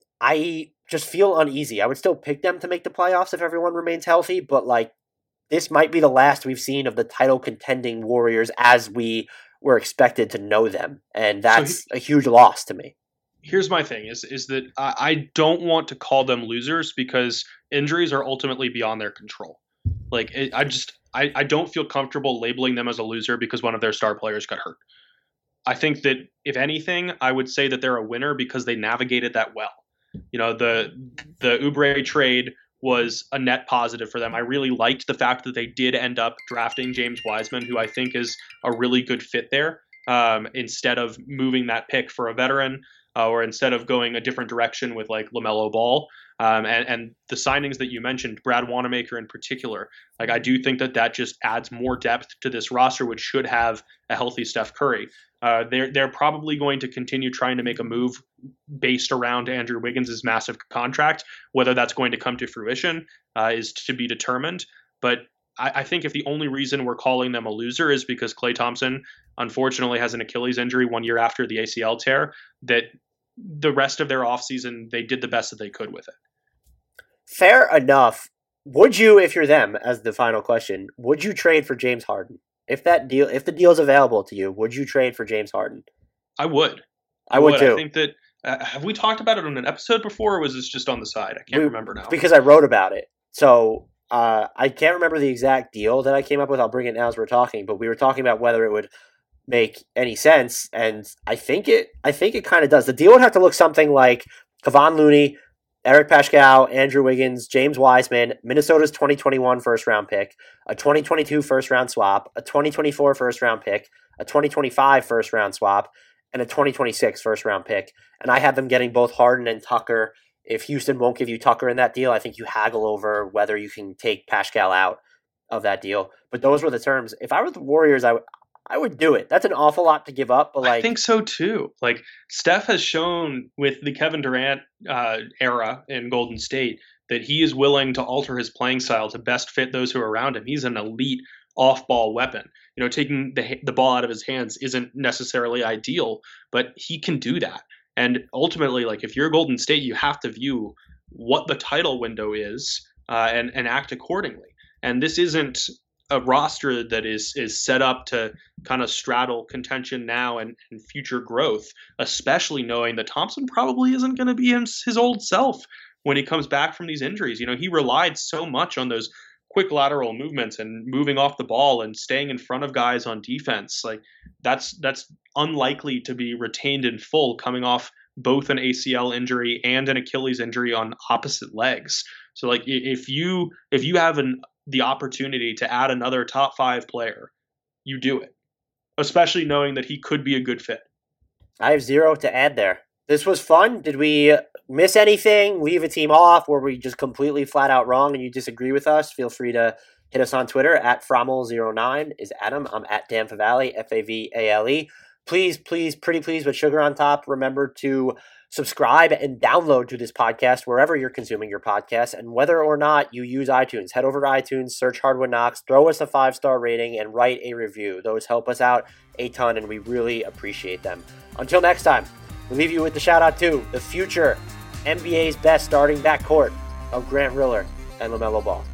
I just feel uneasy. I would still pick them to make the playoffs if everyone remains healthy, but like, this might be the last we've seen of the title contending Warriors as we were expected to know them, and that's a huge loss to me. Here's my thing is that I don't want to call them losers because injuries are ultimately beyond their control. Like, I don't feel comfortable labeling them as a loser because one of their star players got hurt. I think that if anything, I would say that they're a winner because they navigated that well. The Oubre trade was a net positive for them. I really liked the fact that they did end up drafting James Wiseman, who I think is a really good fit there, instead of moving that pick for a veteran. Or instead of going a different direction with like LaMelo Ball, and the signings that you mentioned, Brad Wanamaker in particular, like, I do think that just adds more depth to this roster, which should have a healthy Steph Curry. They're probably going to continue trying to make a move based around Andrew Wiggins' massive contract. Whether that's going to come to fruition is to be determined. But I think if the only reason we're calling them a loser is because Klay Thompson unfortunately has an Achilles injury 1 year after the ACL tear, that the rest of their offseason, they did the best that they could with it. fair enough. Would you, if you're them, as the final question, would you trade for James Harden? If the deal's available to you, would you trade for James Harden? I would. I would too. I think that have we talked about it on an episode before, or was this just on the side? I can't remember now. Because I wrote about it. So I can't remember the exact deal that I came up with. I'll bring it now as we're talking. But we were talking about whether it would make any sense, and I think it kind of does. The deal would have to look something like Kevon Looney, Eric Paschall, Andrew Wiggins, James Wiseman, Minnesota's 2021 first-round pick, a 2022 first-round swap, a 2024 first-round pick, a 2025 first-round swap, and a 2026 first-round pick. And I had them getting both Harden and Tucker. If Houston won't give you Tucker in that deal, I think you haggle over whether you can take Paschall out of that deal. But those were the terms. If I were the Warriors, I would do it. That's an awful lot to give up, but I think so too. Like Steph has shown with the Kevin Durant era in Golden State that he is willing to alter his playing style to best fit those who are around him. He's an elite off-ball weapon. You know, taking the ball out of his hands isn't necessarily ideal, but he can do that. And ultimately, like if you're Golden State, you have to view what the title window is and act accordingly. And this isn't a roster that is set up to kind of straddle contention now and future growth, especially knowing that Thompson probably isn't going to be his old self when he comes back from these injuries. You know, he relied so much on those quick lateral movements and moving off the ball and staying in front of guys on defense. Like that's unlikely to be retained in full coming off both an ACL injury and an Achilles injury on opposite legs. So like if you have the opportunity to add another top 5 player, you do it, especially knowing that he could be a good fit. I have zero to add there. This was fun. Did we miss anything? Leave a team off? Were we just completely flat out wrong and you disagree with us? Feel free to hit us on Twitter at Frommel09 is Adam. I'm at Dan Favale, Favale. Please, pretty please, with sugar on top, remember to subscribe and download to this podcast wherever you're consuming your podcast. And whether or not you use iTunes, head over to iTunes, search Hardwood Knocks, throw us a 5-star rating, and write a review. Those help us out a ton, and we really appreciate them. Until next time, we'll leave you with the shout out to the future NBA's best starting backcourt of Grant Riller and LaMelo Ball.